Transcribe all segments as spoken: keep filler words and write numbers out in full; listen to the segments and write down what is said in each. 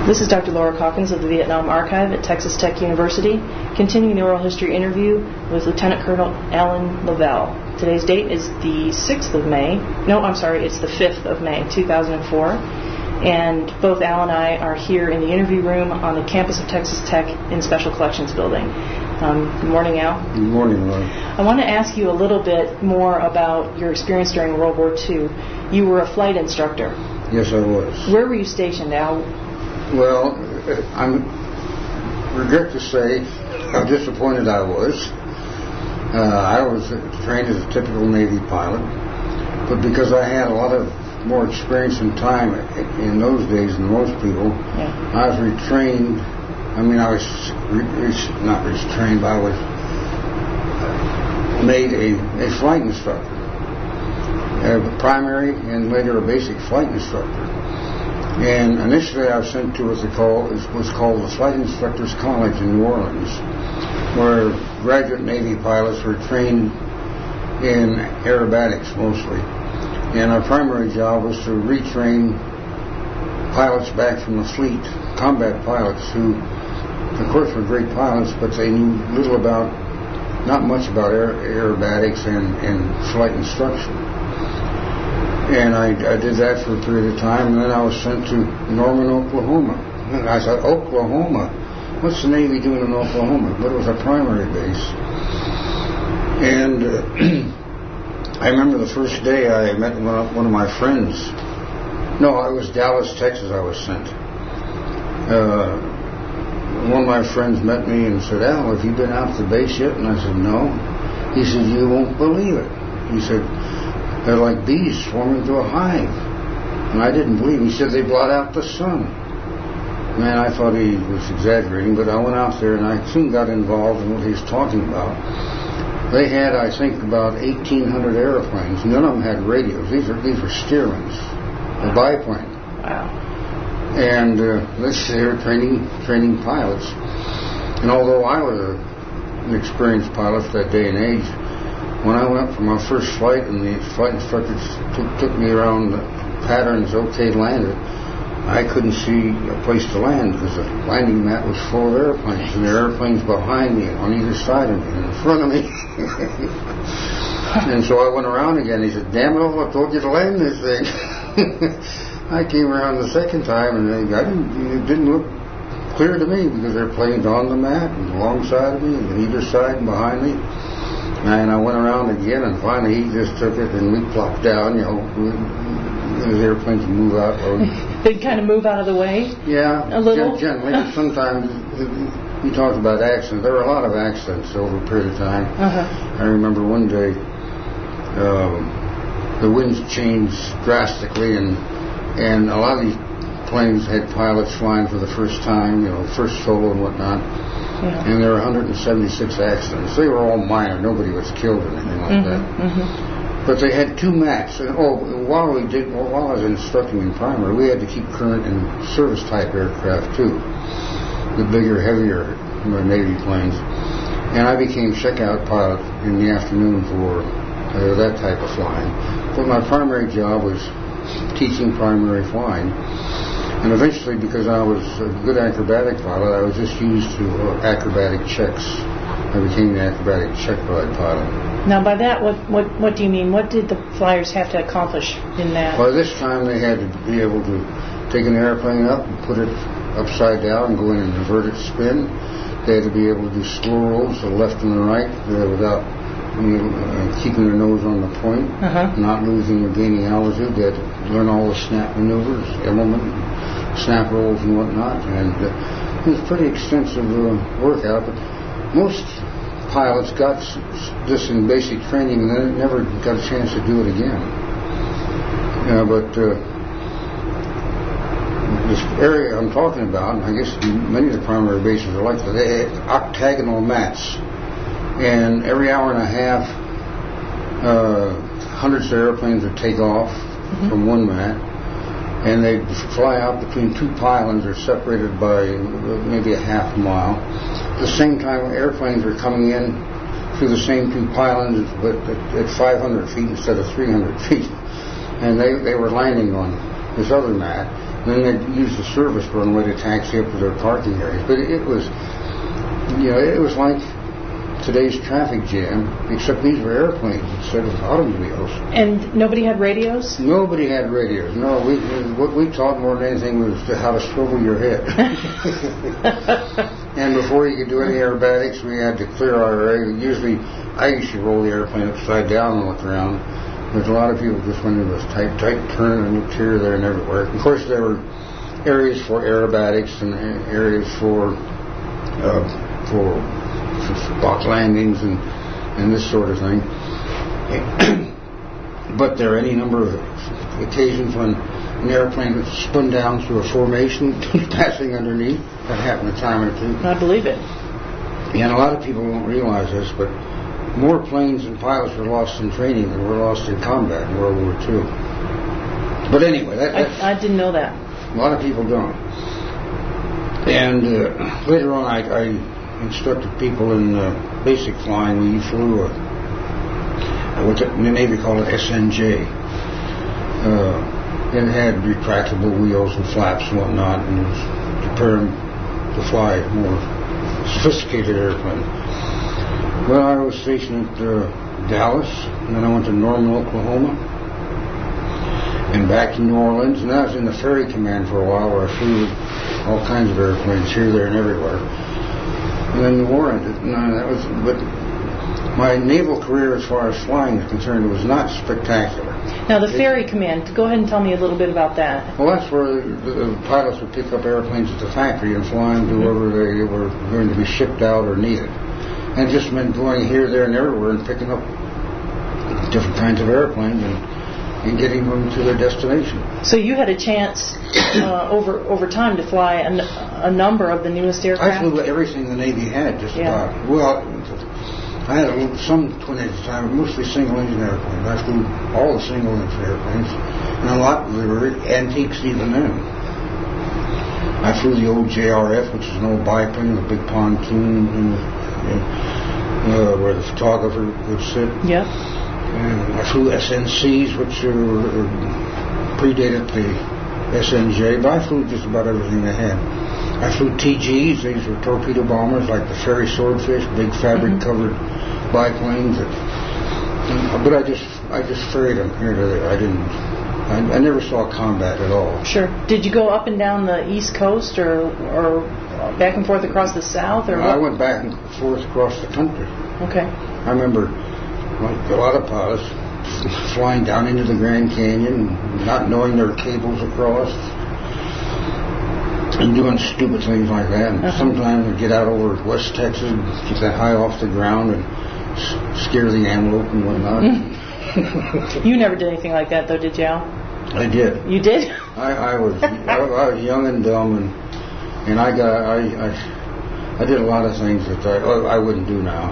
This is Doctor Laura Calkins of the Vietnam Archive at Texas Tech University, continuing the oral history interview with Lieutenant Colonel Alan Lavelle. Today's date is the sixth of May. No, I'm sorry, it's the fifth of May, two thousand four. And both Al and I are here in the interview room on the campus of Texas Tech in Special Collections Building. Um, good morning, Al. Good morning, Laura. I want to ask you a little bit more about your experience during World War Two. You were a flight instructor. Yes, I was. Where were you stationed, Al? Well, I regret to say how disappointed I was. Uh, I was trained as a typical Navy pilot, but because I had a lot of more experience and time in those days than most people, yeah. I was retrained. I mean, I was re- re- not retrained, but I was made a, a flight instructor, a primary and later a basic flight instructor. And initially I was sent to what they call, was called the Flight Instructors College in New Orleans, where graduate Navy pilots were trained in aerobatics mostly. And our primary job was to retrain pilots back from the fleet, combat pilots who, of course, were great pilots, but they knew little about, not much about aer- aerobatics and, and flight instruction. And I, I did that for a period of time, and then I was sent to Norman, Oklahoma. And I thought, Oklahoma? What's the Navy doing in Oklahoma? But it was a primary base. And uh, I remember the first day I met one of, one of my friends. No, it was Dallas, Texas I was sent. Uh, one of my friends met me and said, Al, have you been out to the base yet? And I said, no. He said, you won't believe it. He said, they're like bees swarming to a hive. And I didn't believe him. He said they blot out the sun. Man, I thought he was exaggerating, but I went out there and I soon got involved in what he was talking about. They had, I think, about eighteen hundred airplanes. None of them had radios. These were, these were Stearmans, a biplane. Wow. And uh, this, they were training, training pilots. And although I was a, an experienced pilot for that day and age, when I went for my first flight and the flight instructor took, took me around the patterns, okay, landed, I couldn't see a place to land because the landing mat was full of airplanes, and there were airplanes behind me and on either side of me and in front of me. And so I went around again. He said, damn it all, I told you to land this thing. I came around the second time and they, I didn't, it didn't look clear to me because there were planes on the mat and alongside of me and on either side and behind me. And I went around again, and finally he just took it, and we plopped down, you know, the airplanes would move out. Or, They'd kind of move out of the way? Yeah. A little? Generally. Sometimes, you talked about accidents. There were a lot of accidents over a period of time. Uh-huh. I remember one day, um, the winds changed drastically, and and a lot of these planes had pilots flying for the first time, you know, first solo and whatnot. Yeah. And there were one hundred seventy-six accidents. They were all minor. Nobody was killed or anything like mm-hmm, that. Mm-hmm. But they had two mats. And, oh, while we did, well, while I was instructing in primary, we had to keep current in service type aircraft too, the bigger, heavier Navy planes. And I became checkout pilot in the afternoon for uh, that type of flying. But my primary job was teaching primary flying. And eventually, because I was a good acrobatic pilot, I was just used to uh, acrobatic checks. I became the acrobatic check ride pilot. Now, by that, what, what what do you mean? What did the flyers have to accomplish in that? By this time, they had to be able to take an airplane up and put it upside down and go in an inverted spin. They had to be able to do slow rolls to the left and the right uh, without you know, uh, keeping their nose on the point, uh-huh. not losing or gaining altitude. They had to learn all the snap maneuvers, element, snap rolls and whatnot, and uh, it was pretty extensive uh, workout, but most pilots got this in basic training and then never got a chance to do it again. Yeah, but uh, this area I'm talking about, and I guess many of the primary bases are like that, they had octagonal mats, and every hour and a half uh, hundreds of airplanes would take off mm-hmm. from one mat, and they'd fly out between two pylons or separated by maybe a half mile. At the same time, airplanes were coming in through the same two pylons, but at, at five hundred feet instead of three hundred feet. And they, they were landing on this other mat. And then they'd use the service runway to taxi up to their parking areas. But it was, you know, it was like today's traffic jam, except these were airplanes instead of automobiles. And nobody had radios? Nobody had radios. No, we what we taught more than anything was how to swivel your head. And before you could do any aerobatics, we had to clear our area. Usually, I used to roll the airplane upside down and look around. There's a lot of people just went into this tight, tight turn and looked here, there, and everywhere. Of course, there were areas for aerobatics and areas for uh, for box landings and, and this sort of thing. But there are any number of occasions when an airplane was spun down through a formation passing underneath. That happened a time or two. I believe it. And a lot of people don't realize this, but more planes and pilots were lost in training than were lost in combat in World War Two. But anyway, that, that's, I, I didn't know that. A lot of people don't. And uh, later on, I, I instructed people in uh, basic flying. We flew a, what the Navy called an S N J. Uh, it had retractable wheels and flaps and whatnot, and it was to prepare them to fly more sophisticated airplanes. Well, I was stationed at uh, Dallas, and then I went to Norman, Oklahoma, and back to New Orleans, and I was in the ferry command for a while, where I flew all kinds of airplanes here, there, and everywhere. And then the war ended, and uh, that was. But my naval career, as far as flying is concerned, was not spectacular. Now, the ferry command. Go ahead and tell me a little bit about that. Well, that's where the, the pilots would pick up airplanes at the factory and fly them to wherever they were going to be shipped out or needed. And it just meant going here, there, and everywhere and picking up different kinds of airplanes and, and getting them to their destination. So you had a chance uh, over over time to fly a, a number of the newest aircraft? I flew everything the Navy had, just yeah. about. Well, I had a, some twin-engine time, mostly single-engine airplanes. I flew all the single-engine airplanes, and a lot of them were antiques even then. I flew the old J R F, which is an old biplane with a big pontoon and, uh, where the photographer would sit. Yeah. And I flew S N Cs, which are, uh, predated the S N J, but I flew just about everything they had. I flew T Gs. These were torpedo bombers, like the Ferry Swordfish, big fabric-covered mm-hmm. biplanes. That, and, but I just, I just ferried them here to there. I didn't. I, I never saw combat at all. Sure. Did you go up and down the East Coast, or, or back and forth across the South, or no, what? I went back and forth across the country. Okay. I remember, like a lot of pilots, flying down into the Grand Canyon, not knowing there were cables across, and doing stupid things like that. And uh-huh. sometimes we'd get out over West Texas and get that high off the ground and s- scare the antelope and whatnot. You never did anything like that, though, did you, Al? I did. You did? I, I was I, I was young and dumb, and and I got I I, I did a lot of things that I I wouldn't do now.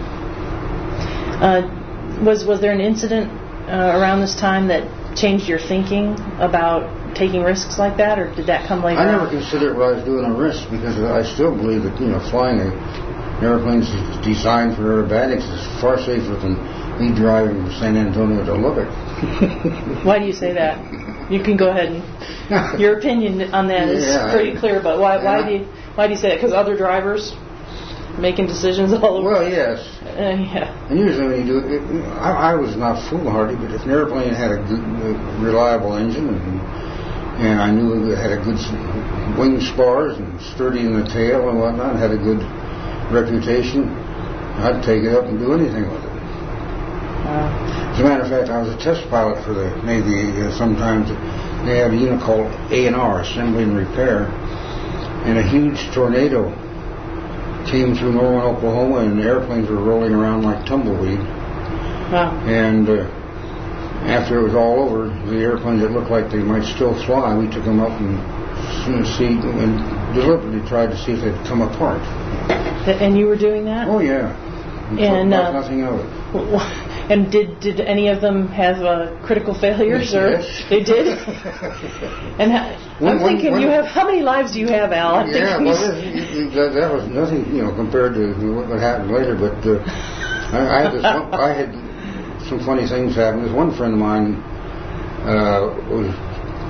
Uh, was was there an incident uh, around this time that changed your thinking about taking risks like that, or did that come later? I never on? considered what I was doing a risk, because I still believe that, you know, flying a airplanes designed for aerobatics is far safer than me driving from San Antonio to Lubbock. Why do you say that? You can go ahead and your opinion on that is yeah, pretty I, clear. But why why yeah. do you why do you say that? Because other drivers making decisions all over. Well, yes. Uh, yeah. And usually when you do it, I, I was not foolhardy, but if an airplane had a good, uh, reliable engine, and, and I knew it had a good wing spars and sturdy in the tail and whatnot, and had a good reputation, I'd take it up and do anything with it. Wow. As a matter of fact, I was a test pilot for the Navy. Uh, sometimes they have a unit called A and R, Assembly and Repair, and a huge tornado came through Norman, Oklahoma, and the airplanes were rolling around like tumbleweed. Wow. And uh, after it was all over, the airplanes that looked like they might still fly, we took them up and see and deliberately tried to see if they'd come apart. And you were doing that? Oh yeah. And, and uh, nothing of it. And did did any of them have uh, critical failures? Or yes. They did. And ha- I'm one, thinking, one, you have how many lives do you have, Al? I'm yeah, thinking well, that, that was nothing, you know, compared to what happened later. But uh, I, I had this one, I had some funny things happen. This one friend of mine uh, was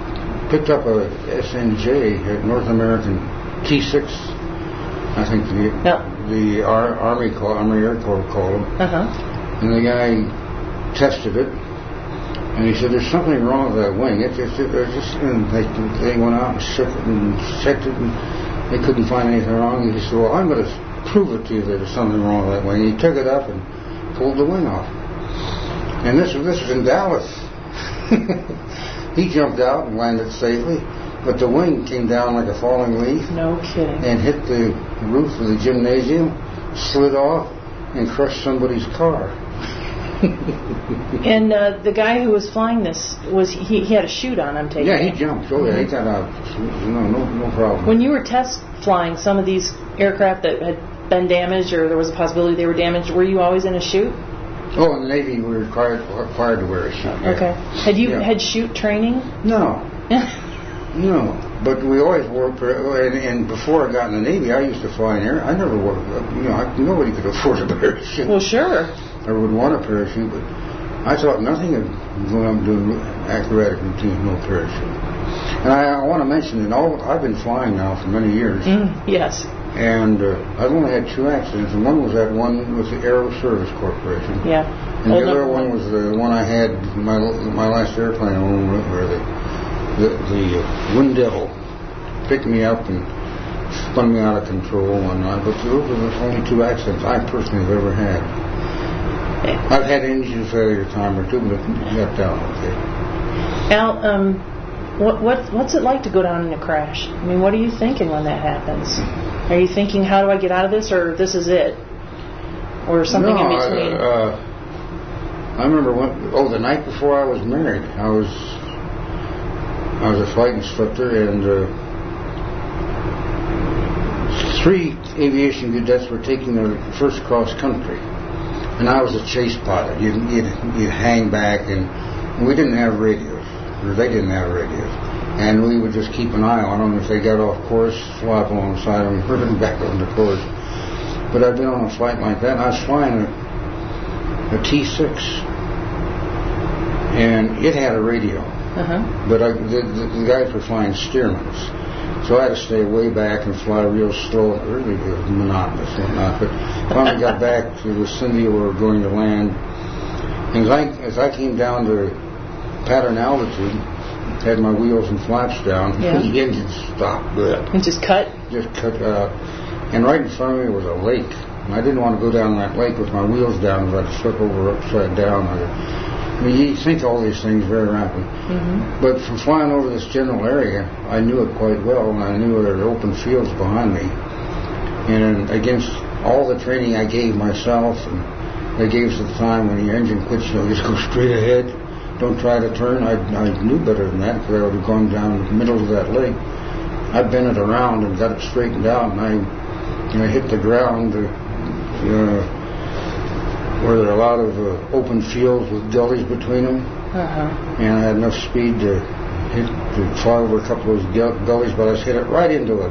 picked up a S N J, a North American T six, I think the yeah. the Ar- Army call, Army Air Corps called them. Uh-huh. And the guy tested it, and he said, "There's something wrong with that wing." It just, it, it just and they, they went out and shook it and checked it, and they couldn't find anything wrong. He said, "Well, I'm going to prove it to you that there's something wrong with that wing." He took it up and pulled the wing off. And this was this was in Dallas. He jumped out and landed safely, but the wing came down like a falling leaf. No kidding. And hit the roof of the gymnasium, slid off, and crushed somebody's car. And uh, the guy who was flying this, was he, he had a chute on, I'm taking Yeah, it. he jumped. Oh, yeah, he got out. No, no, no problem. When you were test flying some of these aircraft that had been damaged or there was a possibility they were damaged, were you always in a chute? Oh, in the Navy, we were required, required to wear a chute. Yeah. Okay. Had you yeah. had chute training? No. No. But we always wore, and, and before I got in the Navy, I used to fly in air. I never wore, you know, I, nobody could afford a parachute. Well, sure. Or would want a parachute, but I thought nothing of going up doing acrobatic routine, no parachute. And I, I want to mention that all, I've been flying now for many years. Mm, yes. And uh, I've only had two accidents, and one was that one with the Aero Service Corporation. Yeah. And the other one was the one I had my my last airplane I owned, where the the, the Wind Devil picked me up and spun me out of control and whatnot. But those were the only two accidents I personally have ever had. I've had engine failure a time or two, but it got down okay. Al, um, what what what's it like to go down in a crash? I mean, what are you thinking when that happens? Are you thinking, how do I get out of this, or this is it, or something no, in between? I, uh, I remember when. Oh, the night before I was married, I was I was a flight instructor, and uh, three aviation cadets were taking their first cross country. And I was a chase pilot. You'd, you'd, you'd hang back, and we didn't have radios, or they didn't have radios. And we would just keep an eye on them. If they got off course, fly up alongside them and put them back on the course. But I've been on a flight like that, and I was flying a, a T six, and it had a radio. Uh-huh. But I, the, the, the guys were flying Stearmans. So I had to stay way back and fly real slow. It really was monotonous and whatnot. But finally got back to the Vicinity where we were going to land. And as I, as I came down to pattern altitude, had my wheels and flaps down, yeah. the engine stopped. Bleh. And just cut? Just cut out. And right in front of me was a lake. And I didn't want to go down that lake with my wheels down, because I'd flip over upside down. I mean, you think all these things very rapidly. Mm-hmm. But from flying over this general area, I knew it quite well, and I knew there were open fields behind me. And against all the training I gave myself, and they gave us at the time, when your engine quits, you know, just go straight ahead. Don't try to turn. I, I knew better than that, because I would have gone down the middle of that lake. I bent it around and got it straightened out, and I, you know, hit the ground, uh, you know, where there are a lot of uh, open fields with gullies between them. Uh-huh. And I had enough speed to hit, to fly over a couple of those gullies, but I just hit it right into a,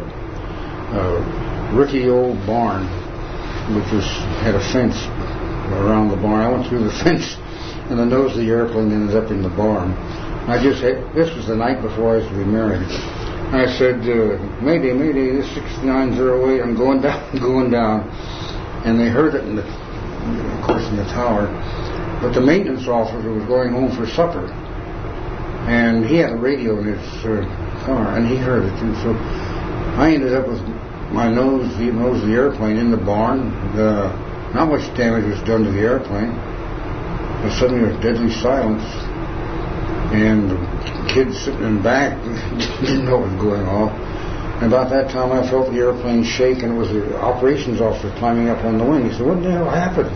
a rickety old barn, which was had a fence around the barn. I went through the fence, and the nose of the airplane ended up in the barn. I just hit, this was the night before I was to be married. I said, uh, Mayday, Mayday, this six nine zero eight, I'm going down, I'm going down. And they heard it in the of course in the tower, but the maintenance officer was going home for supper, and he had a radio in his uh, car, and he heard it too. So I ended up with my nose, the nose of the airplane in the barn. The, not much damage was done to the airplane, but suddenly there was deadly silence, and the kids sitting in the back didn't know what was going on. And about that time, I felt the airplane shake, and it was the operations officer climbing up on the wing. He said, "What the hell happened?"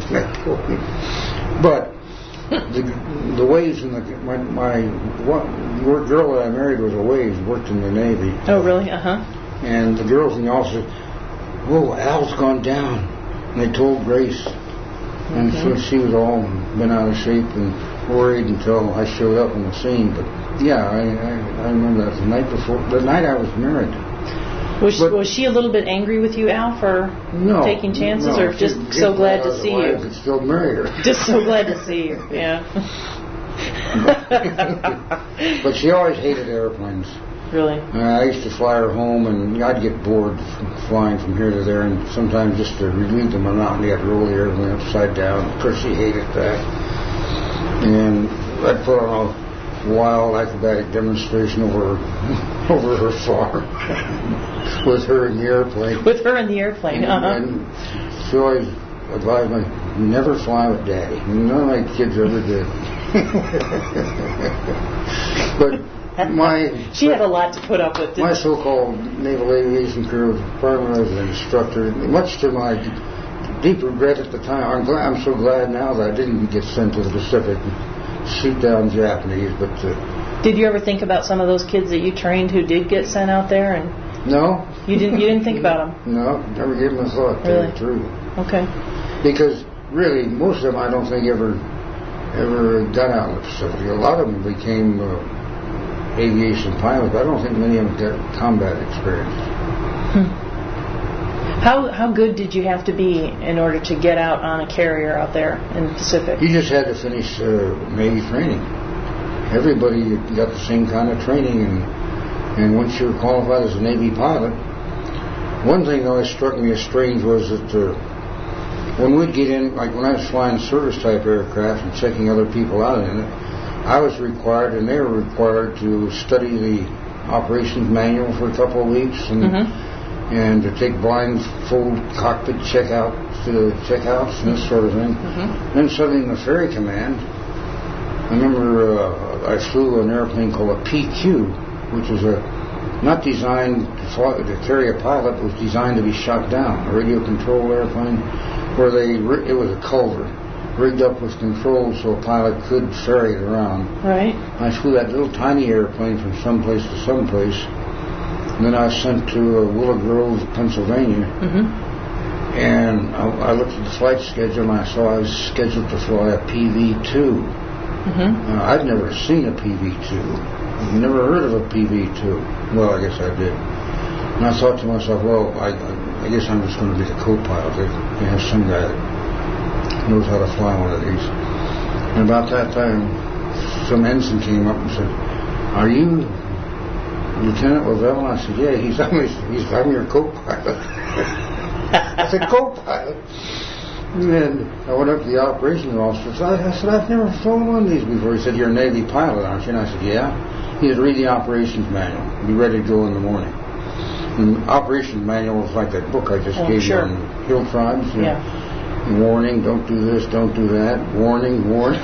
But the the waves in the my my what, girl that I married was a waves, worked in the Navy. Oh, really? Uh huh. And the girls in the office said, "Whoa, Al's gone down." And they told Grace, and okay. so she was all been out of shape and worried until I showed up on the scene. But yeah, I I, I remember that the night before, the night I was married. Was she, was she a little bit angry with you, Al, for no, taking chances, no, or just so glad to see you? I could still marry her. Just so glad to see you, yeah. But she always hated airplanes. Really? Uh, I used to fly her home, and I'd get bored flying from here to there, and sometimes just to relieve the monotony, I'd roll the airplane upside down. Of course, she hated that. And I'd put on a wild acrobatic demonstration over over her farm with her in the airplane. With her in the airplane, and, uh-huh. And she always advised me, never fly with Daddy. None of my kids ever did. But my she had a lot to put up with. My so-called naval aviation career was primarily as an instructor, much to my deep regret at the time. I'm glad, I'm so glad now that I didn't get sent to the Pacific and shoot down Japanese. But uh, did you ever think about some of those kids that you trained who did get sent out there? And no, you didn't. You didn't think about them. No, never gave them a thought. Really? To tell you the truth. Okay. Because really, most of them I don't think ever ever got out in the Pacific. A lot of them became uh, aviation pilots, but I don't think many of them got combat experience. Hmm. How how good did you have to be in order to get out on a carrier out there in the Pacific? You just had to finish uh, Navy training. Everybody got the same kind of training, and and once you're qualified as a Navy pilot, one thing that always struck me as strange was that uh, when we'd get in, like when I was flying service type aircraft and checking other people out in it, I was required, and they were required to study the operations manual for a couple of weeks, and mm-hmm. and to take blindfold cockpit checkouts, uh, checkouts and this sort of thing. Mm-hmm. Then suddenly in the ferry command, I remember uh, I flew an airplane called a P Q, which was a not designed to, fly, to carry a pilot, but was designed to be shot down, a radio control airplane, where they it was a culver rigged up with controls so a pilot could ferry it around. Right. I flew that little tiny airplane from someplace to someplace, and then I was sent to uh, Willow Grove, Pennsylvania, mm-hmm. and I, I looked at the flight schedule and I saw I was scheduled to fly a P V two. Mm-hmm. Uh, I'd never seen a P V two. I'd never heard of a P V two. Well, I guess I did. And I thought to myself, well, I, I guess I'm just going to be the co-pilot. They, they have some guy that knows how to fly one of these. And about that time, some ensign came up and said, "Are you Lieutenant Lavelle?" And I said, "Yeah." He's I'm, he's, I'm your co-pilot. I said, "Co-pilot?" And I went up to the operations officer. I, I said, "I've never flown one of these before." He said, "You're a Navy pilot, aren't you?" And I said, "Yeah." He said, "Read the operations manual. Be ready to go in the morning." And the operations manual was like that book I just oh, gave sure. you on hill tribes. You yeah. know, warning, don't do this, don't do that. Warning, warning.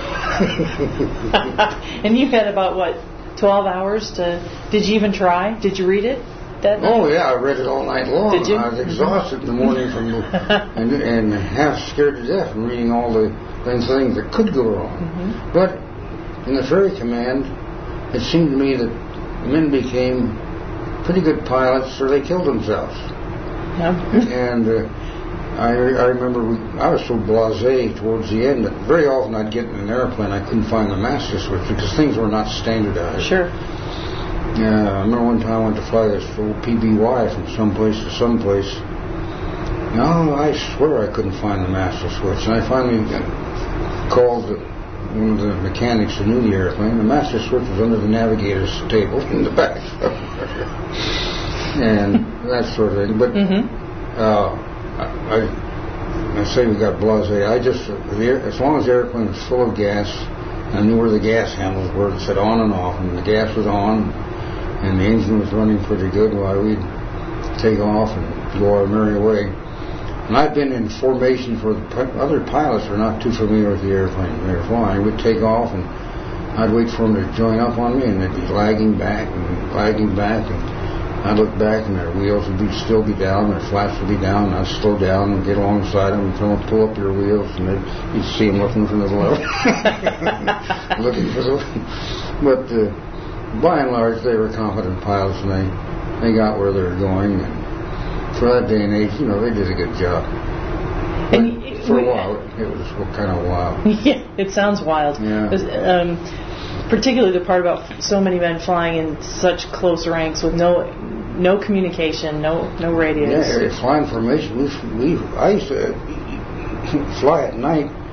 And you had about, what, twelve hours to... Did you even try? Did you read it that night? Oh, yeah, I read it all night long. Did you? I was exhausted in the morning from the, and, and half scared to death from reading all the things, things that could go wrong. Mm-hmm. But in the ferry command, it seemed to me that men became pretty good pilots or they killed themselves. Yeah. And... Uh, I, I remember we, I was so blasé towards the end that very often I'd get in an airplane, I couldn't find the master switch because things were not standardized. Sure. Yeah, I remember one time I went to fly this old P B Y from someplace to someplace. No, I swear I couldn't find the master switch, and I finally called one of the mechanics who knew the airplane. The master switch was under the navigator's table in the back somewhere, and that sort of thing. But. Mm-hmm. uh, I, I say we got blasé. I just, as long as the airplane was full of gas, I knew where the gas handles were. It said on and off, and the gas was on, and the engine was running pretty good while we'd take off and go our merry way. And I've been in formation for the other pilots who are not too familiar with the airplane they were flying. We'd take off, and I'd wait for them to join up on me, and they'd be lagging back and lagging back, and I'd look back and their wheels would be, still be down, their flaps would be down, and I'd slow down and get alongside them and tell them, pull up your wheels, and you'd see them looking for the level. looking for the But uh, by and large, they were competent pilots, and they, they got where they were going. And for that day and age, you know, they did a good job. But and for we, a while, it was kind of wild. Yeah, it sounds wild. Yeah. It was, um, particularly the part about so many men flying in such close ranks with no no communication, no no radios. Yeah, flying formation. We, we I used to fly at night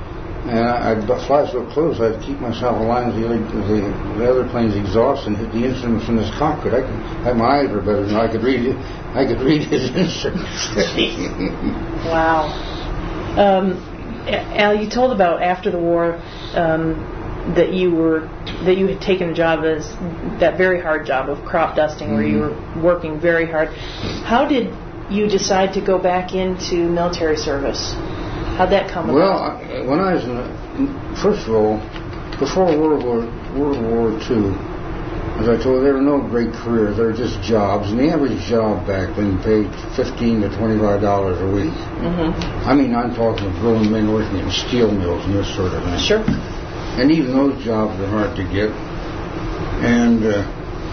And I'd fly so close I'd keep myself aligned with the, the, the other plane's exhaust and hit the instruments in his cockpit. I could, I, my eyes were better than I could read it. I could read his instruments. Wow. Um, Al, you told about after the war um, that you were that you had taken a job as that very hard job of crop dusting, mm-hmm. where you were working very hard. How did you decide to go back into military service? How'd that come about? Well, I, when I was in the, first of all, before World War World War Two, as I told you, there were no great careers. There were just jobs, and the average job back then paid fifteen to twenty-five dollars a week. Mm-hmm. I mean, I'm talking of grown men working in steel mills and this sort of thing. Sure. And even those jobs were hard to get. And uh,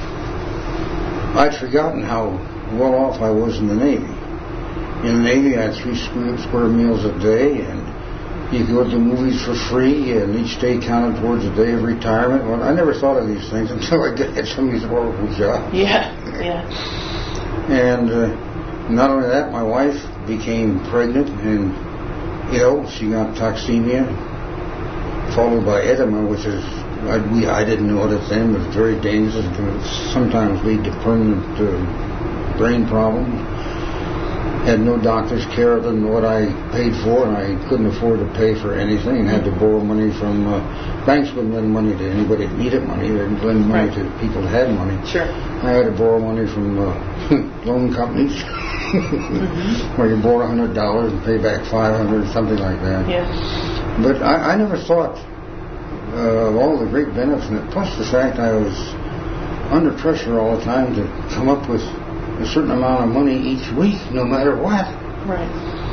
I'd forgotten how well off I was in the Navy. In the Navy, I had three square meals a day, and you could go to the movies for free, and each day counted towards a day of retirement. Well, I never thought of these things until I got some of these horrible jobs. Yeah, yeah. And uh, not only that, my wife became pregnant and ill. She got toxemia, followed by edema, which is, I, we, I didn't know it at the time, but it's very dangerous. It can sometimes lead to permanent uh, brain problems. Had no doctor's care other than what I paid for, and I couldn't afford to pay for anything, and had to borrow money from, uh, banks wouldn't lend money to anybody that needed money. They'd lend money right. to people that had money. Sure. I had to borrow money from uh, loan companies, mm-hmm. where you borrow one hundred dollars and pay back five hundred dollars, something like that. Yeah. But I, I never thought uh, of all the great benefits in it, plus the fact I was under pressure all the time to come up with a certain amount of money each week, no matter what. Right.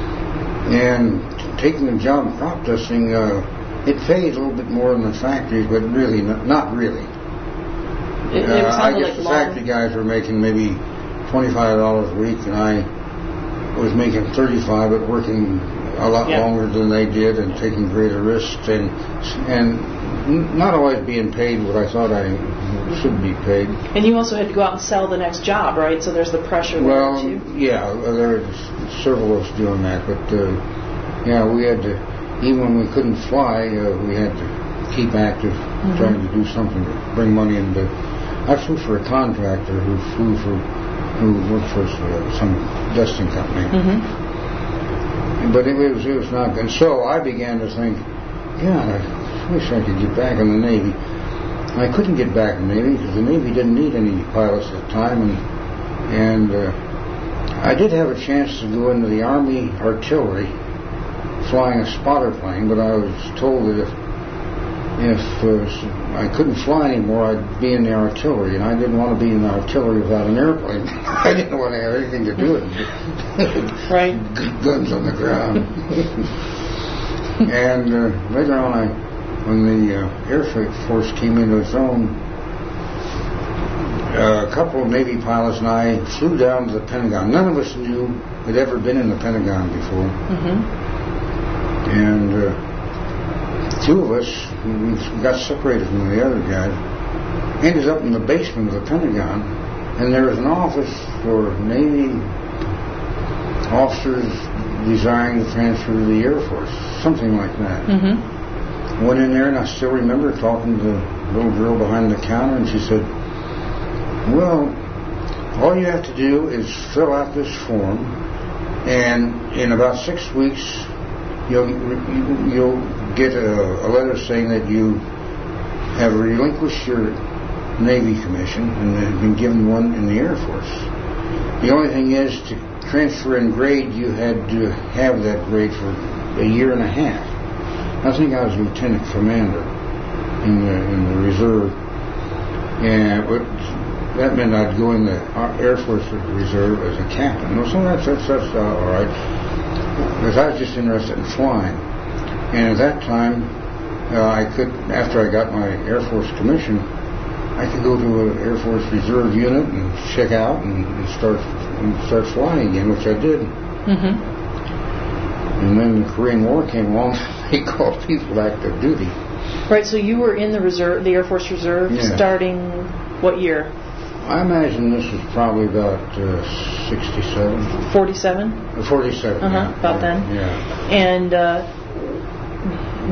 And taking the job of crop dusting, uh, it paid a little bit more than the factories, but really, not, not really. It, it uh, I guess like the long... factory guys were making maybe twenty-five dollars a week, and I was making thirty-five dollars, but working a lot yeah. longer than they did, and taking greater risks, and and not always being paid what I thought I should be paid. And you also had to go out and sell the next job, right? So there's the pressure there well, too. yeah, there were several of us doing that, but uh, yeah, we had to, even when we couldn't fly, uh, we had to keep active, mm-hmm. trying to do something to bring money into. I flew for a contractor who flew for, who worked for uh, some dusting company. Mm-hmm. But it was, it was not good. And so I began to think, yeah, I wish I could get back in the Navy. I couldn't get back in the Navy because the Navy didn't need any pilots at the time, and and uh, I did have a chance to go into the Army artillery, flying a spotter plane, but I was told that if if uh, I couldn't fly anymore, I'd be in the artillery, and I didn't want to be in the artillery without an airplane. I didn't want to have anything to do with it. Right. Guns on the ground. And uh, later on, I, when the uh, Air Force came into its own, uh, a couple of Navy pilots and I flew down to the Pentagon. None of us knew had ever been in the Pentagon before. Mm-hmm. And uh, two of us, we got separated from the other guys, ended up in the basement of the Pentagon, and there was an office for Navy officers desiring to transfer to the Air Force, something like that. Mm-hmm. Went in there, and I still remember talking to the little girl behind the counter, and she said, well, all you have to do is fill out this form, and in about six weeks, you'll you'll get a, a letter saying that you have relinquished your Navy commission and have been given one in the Air Force. The only thing is, to transfer in grade, you had to have that grade for a year and a half. I think I was lieutenant commander in the in the reserve, and but that meant I'd go in the Air Force Reserve as a captain. So that's that's, that's uh, all right, because I was just interested in flying. And at that time, uh, I could, after I got my Air Force commission, I could go to an Air Force Reserve unit and check out and, and start and start flying again, which I did. Mm-hmm. And then the Korean War came along. They called people to active duty. Right. So you were in the reserve, the Air Force Reserve, yeah. Starting what year? I imagine this was probably about uh, sixty-seven. Forty-seven. Uh, Forty-seven. Uh huh. Yeah. About yeah. then. Yeah. And uh, where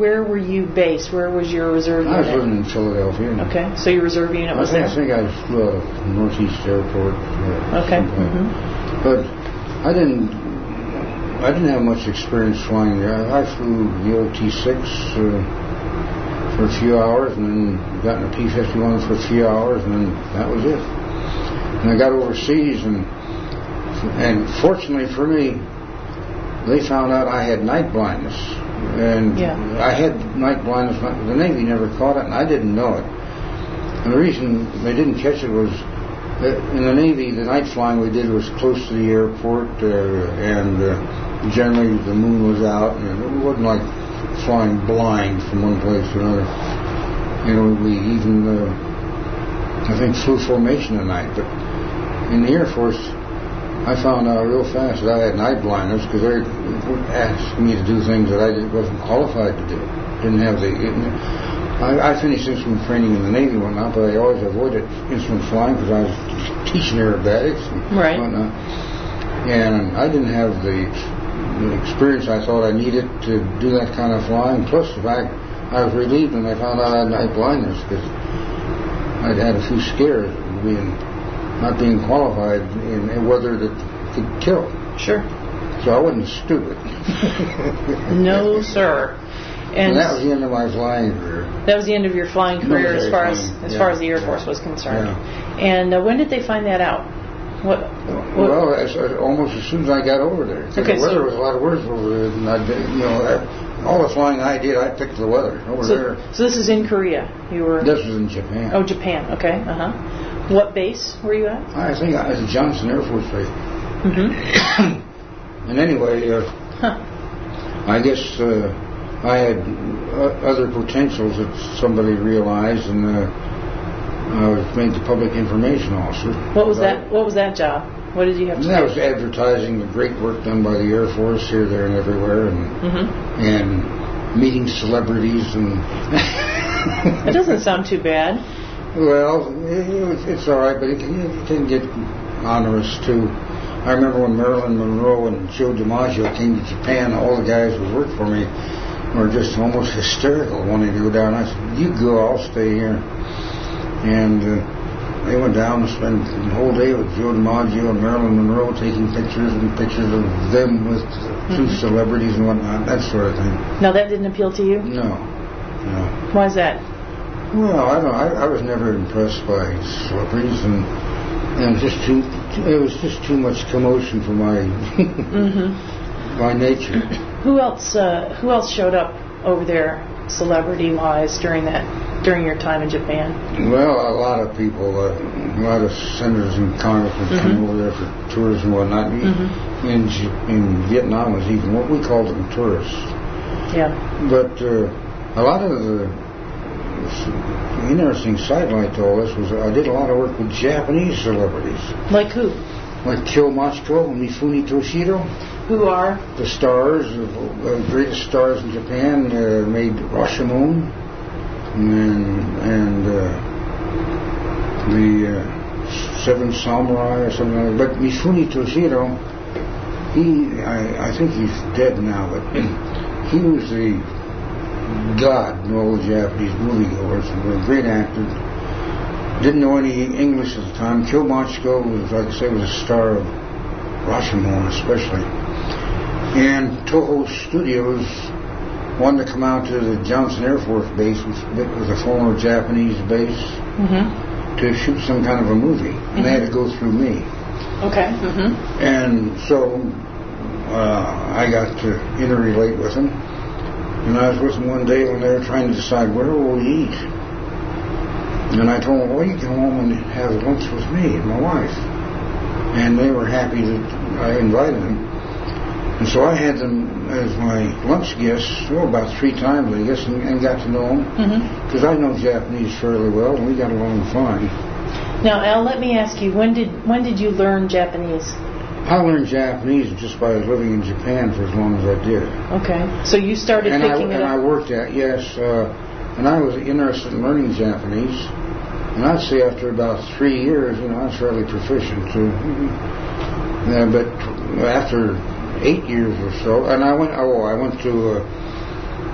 where were you based? Where was your reserve I unit? was living in Philadelphia. Okay, so your reserve unit was I think, there? I think I flew out of Northeast Airport. Uh, Okay. sometime. Mm-hmm. But I didn't. I didn't have much experience flying there. I flew the O T six uh, for a few hours, and then got in a P fifty-one for a few hours, and then that was it. And I got overseas, and and fortunately for me, they found out I had night blindness. And Yeah. I had night blindness. The Navy never caught it, and I didn't know it. And the reason they didn't catch it was that in the Navy, the night flying we did was close to the airport, uh, and uh, generally the moon was out, and it wasn't like flying blind from one place to another. You know, we even, uh, I think, flew formation at night. But in the Air Force, I found out real fast that I had night blindness because they would ask me to do things that I wasn't qualified to do. Didn't have the. It, I, I finished instrument training in the Navy and whatnot, but I always avoided instrument flying because I was teaching aerobatics and Right. whatnot. And I didn't have the, the experience I thought I needed to do that kind of flying. Plus the fact I was relieved when I found out I had night blindness because I'd had a few scares of being. Not being qualified in a weather that could kill. Sure. So I wasn't stupid. No, sir. And, And that was the end of my flying career. that was the end of your flying career as Military far as flying, as yeah, far as the Air yeah, Force was concerned. yeah. And uh, when did they find that out? What? what Well, as, as, almost as soon as I got over there. 'Cause Okay, the weather so- was a lot worse over there than I did. You know, I, all the flying I did, I picked the weather over so, there. so this is in Korea. You were. This was in Japan. Oh, Japan. Okay. Uh huh. What base were you at? I think I was at Johnson Air Force Base. Mm-hmm. And anyway, uh, Huh. I guess uh, I had uh, other potentials that somebody realized, and uh, I was made the public information officer. What was But that? What was that job? What did you have to That do? was advertising the great work done by the Air Force here, there, and everywhere, and Mm-hmm. and meeting celebrities and. It doesn't sound too bad. Well, it, it's all right, but it can, it can get onerous too. I remember when Marilyn Monroe and Joe DiMaggio came to Japan, all the guys who worked for me were just almost hysterical wanting to go down. I said, "You go, I'll stay here." And uh, they went down and spent the whole day with Joe DiMaggio and Marilyn Monroe taking pictures and pictures of them with two Mm-hmm. celebrities and whatnot, that sort of thing. Now that didn't appeal to you? No, no. Why is that? Well, I don't. I, I was never impressed by celebrities, and and just too. It was just too much commotion for my Mm-hmm. my nature. Who else? Uh, who else showed up over there, celebrity-wise, during that during your time in Japan? Well, a lot of people, uh, a lot of senators and congressmen Mhm. come over there for tours and whatnot. Mhm. In J- in Vietnam was even what we called them tourists. Yeah. But uh, a lot of the interesting sidelight to all this was I did a lot of work with Japanese celebrities. Like who? Like Kyo Machiko and Mifune Toshido, Who are? the stars, the uh, greatest stars in Japan, uh, made Rashomon, and, and uh, the uh, Seven Samurai or something like that. But Mifune Toshido, he, I, I think he's dead now, but he was the god in all the Japanese moviegoers, and a great actor. Didn't know any English at the time. Kyo Machiko was, like I say, was a star of Rashomon especially. And Toho Studios wanted to come out to the Johnson Air Force Base, which was a former Japanese base, Mm-hmm. to shoot some kind of a movie. And Mm-hmm. they had to go through me. Okay. Mm-hmm. And so uh, I got to interrelate with them. And I was with them one day when they were trying to decide where will we eat. And I told them, well, you can come home and have lunch with me and my wife. And they were happy that I invited them. And so I had them as my lunch guests, well, about three times, I guess, and, and got to know them. Because Mm-hmm. I know Japanese fairly well, and we got along fine. Now, Al, let me ask you: when did when did you learn Japanese? I learned Japanese just by living in Japan for as long as I did. Okay. So you started And I, picking it and I up. worked at, yes, uh, and I was interested in learning Japanese. And I'd say after about three years, you know, I was fairly proficient. So, uh, but after eight years or so, and I went, oh, I went to uh,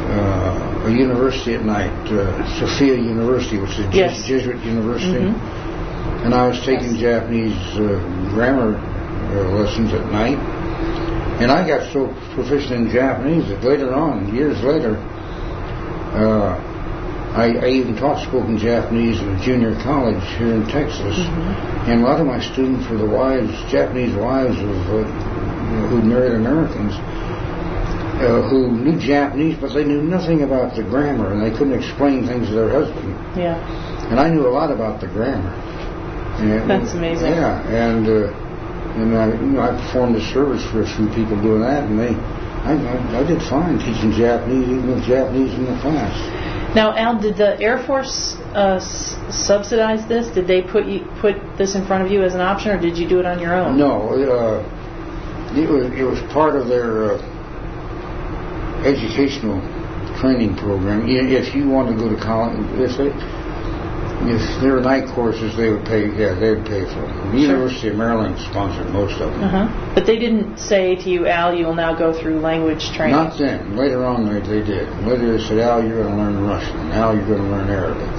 uh, a university at night, uh, Sophia University, which is a yes. Jesuit university. Mm-hmm. And I was taking yes. Japanese uh, grammar uh, lessons at night. And I got so proficient in Japanese that later on, years later, uh, I, I even taught spoken Japanese at a junior college here in Texas. Mm-hmm. And a lot of my students were the wives, Japanese wives of uh, who married Americans, uh, who knew Japanese, but they knew nothing about the grammar, and they couldn't explain things to their husband. Yeah. And I knew a lot about the grammar. And, That's amazing. Yeah, and uh, and I, you know, I performed a service for a few people doing that, and they, I, I, I did fine teaching Japanese, even with Japanese in the class. Now, Al, did the Air Force uh, s- subsidize this? Did they put you put this in front of you as an option, or did you do it on your own? No, uh, it was it was part of their uh, educational training program. If you want to go to college, if they, if there were night courses, they would pay. Yeah, they would pay for them. The sure. University of Maryland sponsored most of them. Uh-huh. But they didn't say to you, Al, you will now go through language training. Not then. Later on, they, they did. Later they said, Al, you're going to learn Russian. Al, you're going to learn Arabic.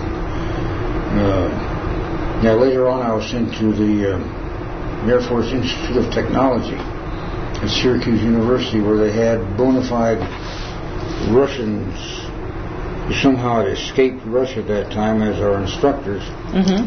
Uh, now later on, I was sent to the uh, Air Force Institute of Technology at Syracuse University, where they had bona fide Russians who somehow had escaped Russia at that time as our instructors. Mm-hmm.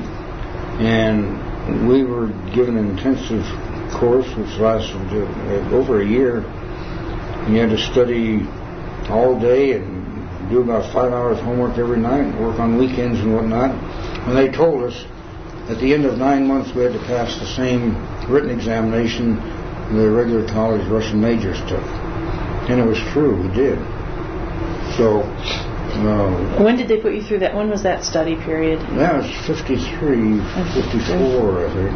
And we were given an intensive course which lasted uh, over a year. And you had to study all day and do about five hours homework every night and work on weekends and whatnot. And they told us at the end of nine months we had to pass the same written examination the regular college Russian majors took. And it was true, we did. So Uh, when did they put you through that? When was that study period? That was fifty-three, fifty-four, I think.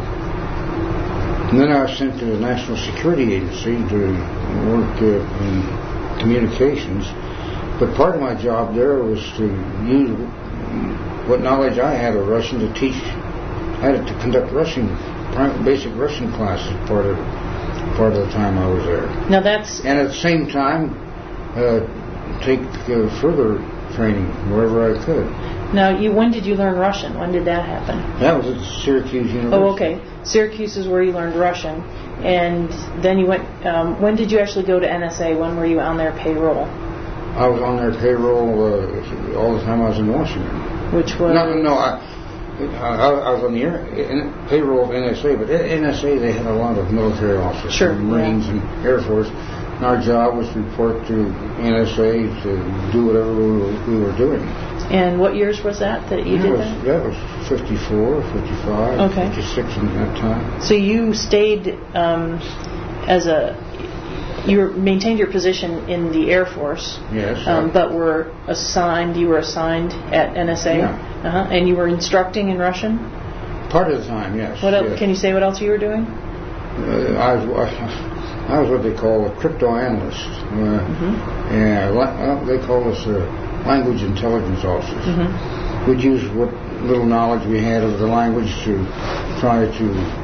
And then I was sent to the National Security Agency to work uh, in communications. But part of my job there was to use what knowledge I had of Russian to teach. I had to conduct Russian, basic Russian classes part of part of the time I was there. Now that's and at the same time uh, take uh, further training wherever I could. Now, you when did you learn Russian? When did that happen? That was at Syracuse University. Oh, okay. Syracuse is where you learned Russian, and then you went. Um, when did you actually go to N S A? When were you on their payroll? I was on their payroll uh, all the time I was in Washington. Which was no, no, no. I, I, I was on the air, in, payroll of N S A, but at N S A they had a lot of military officers, sure, Marines yeah. and Air Force. And our job was to report to N S A to do whatever we were, we were doing. And what years was that that you that did was, that? That was fifty-four, fifty-five, okay. fifty-six in that time. So you stayed um, as a, you were, maintained your position in the Air Force. Yes. Um, but were assigned, you were assigned at N S A? Yeah. Uh-huh. And you were instructing in Russian? Part of the time, yes. What else, yes. Can you say what else you were doing? Uh, I was... I was what they call a crypto analyst, uh, mm-hmm. and uh, they call us uh, language intelligence officers. Mm-hmm. We'd use what little knowledge we had of the language to try to,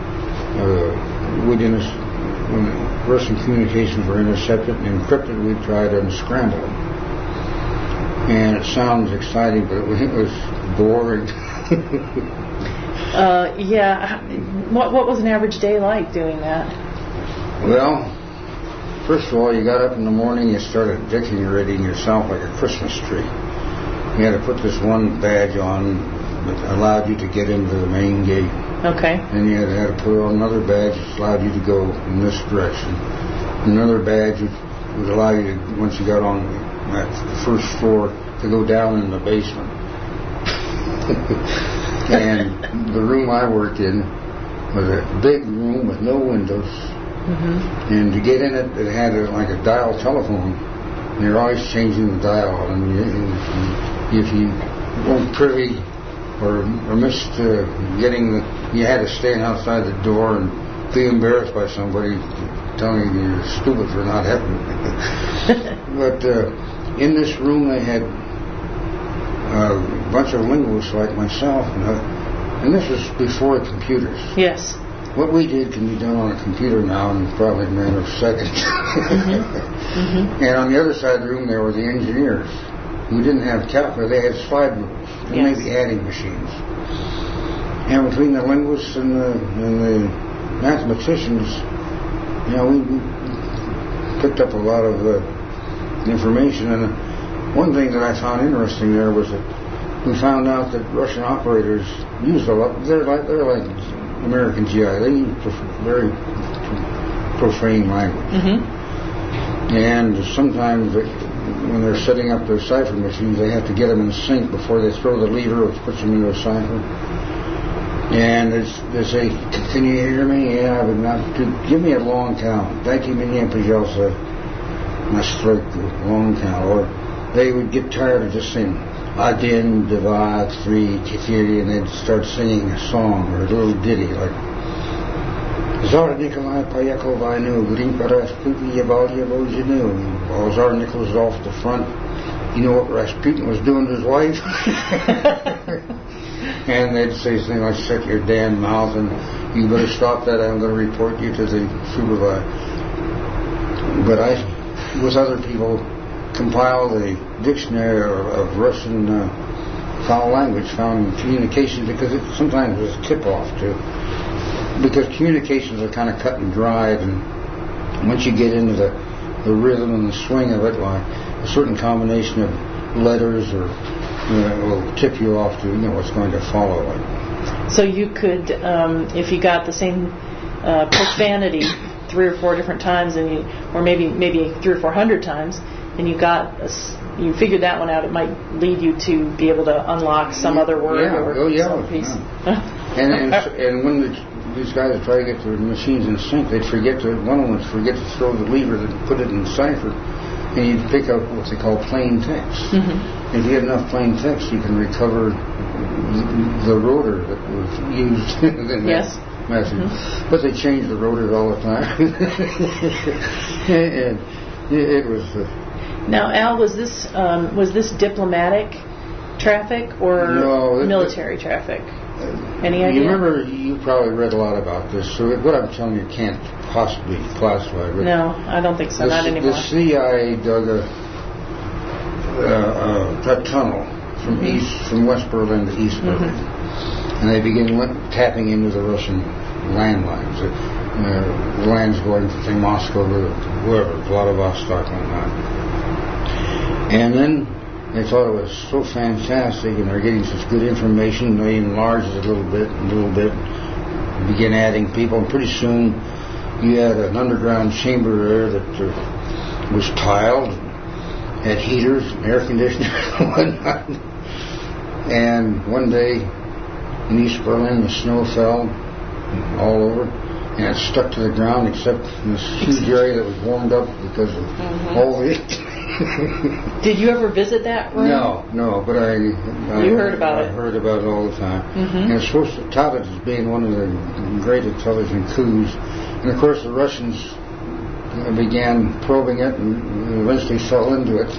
uh, we'd inter- when Russian communications were intercepted and encrypted, we'd try to unscramble them. And it sounds exciting, but it was, it was boring. uh, yeah. What, what was an average day like doing that? Well, first of all, you got up in the morning, you started decorating yourself like a Christmas tree. You had to put this one badge on that allowed you to get into the main gate. Okay. Then you had to, had to put on another badge that allowed you to go in this direction. Another badge would, would allow you to, once you got on that first floor, to go down in the basement. And the room I worked in was a big room with no windows. Mm-hmm. And to get in it, it had a, like a dial telephone. And you're always changing the dial. And you, if you weren't privy or, or missed uh, getting the, you had to stand outside the door and be embarrassed by somebody telling you you're stupid for not having it. But uh, in this room, they had a bunch of linguists like myself, and, uh, and this was before computers. Yes. What we did can be done on a computer now in probably a matter of seconds. Mm-hmm. Mm-hmm. And on the other side of the room there were the engineers. who didn't have calculators, they had slide rules, and yes. maybe adding machines. And between the linguists and the, and the mathematicians, you know, we, we picked up a lot of uh, information. And one thing that I found interesting there was that we found out that Russian operators used a lot. They're like they're like American G I. They use very profane language. Mm-hmm. And sometimes they, when they're setting up their cipher machines, they have to get them in sync before they throw the lever, which puts them into a cipher. And they say, "Can you hear me?" "Yeah, but not to give me a long count. Dайте мне, пожалуйста, настройку, long count." Or they would get tired of just saying один, два, три, четыре, and they'd start singing a song or a little ditty like Tsar Nikolai поехал в войну, Грим Rasputin ебал его жену. While Tsar Nicholas was off the front, you know what Rasputin was doing to his wife? And they'd say something like, "Shut your damn mouth, and you better stop that, I'm going to report you to the supervisor." But I, with other people, compiled a dictionary of, of Russian uh, foul language found in communications, because it sometimes was a tip-off too. Because communications are kind of cut and dried, and once you get into the, the rhythm and the swing of it, like a certain combination of letters or you know, will tip you off to you know what's going to follow it. So you could, um, if you got the same uh, profanity three or four different times, and you, or maybe maybe three or four hundred times, and you got a, you figured that one out, it might lead you to be able to unlock some other word yeah, or oh, yeah, some piece. Yeah. and, and and when the these guys would try to get their machines in sync, they'd forget to, one of them would forget to throw the lever that put it in the cipher, and you'd pick up what they call plain text. Mm-hmm. If you had enough plain text, you can recover the rotor that was used in yes. that message. Mm-hmm. But they changed the rotors all the time. And it was... Uh, now, Al, was this um, was this diplomatic traffic or no, it, military it, traffic? Uh, Any idea? You remember, you probably read a lot about this, so what I'm telling you can't possibly classify. But no, I don't think so, the, not anymore. The C I A dug a, uh, uh, a tunnel from mm-hmm. east, from West Berlin to East Berlin, mm-hmm. and they began tapping into the Russian landlines. Uh, the lines going from Moscow to wherever, Vladivostok and whatnot. And then they thought it was so fantastic, and they're getting such good information. They enlarged it a little bit, a little bit, began adding people, and pretty soon you had an underground chamber there that uh, was tiled, had heaters, and air conditioners, and whatnot. And one day in East Berlin, the snow fell all over, and it stuck to the ground except in this huge area that was warmed up because of mm-hmm. all the... Did you ever visit that room? No, no, but I... I you heard about I it? I heard about it all the time. Mm-hmm. And it's supposed to tout it as being one of the great intelligent coups. And of course the Russians began probing it and eventually fell into it.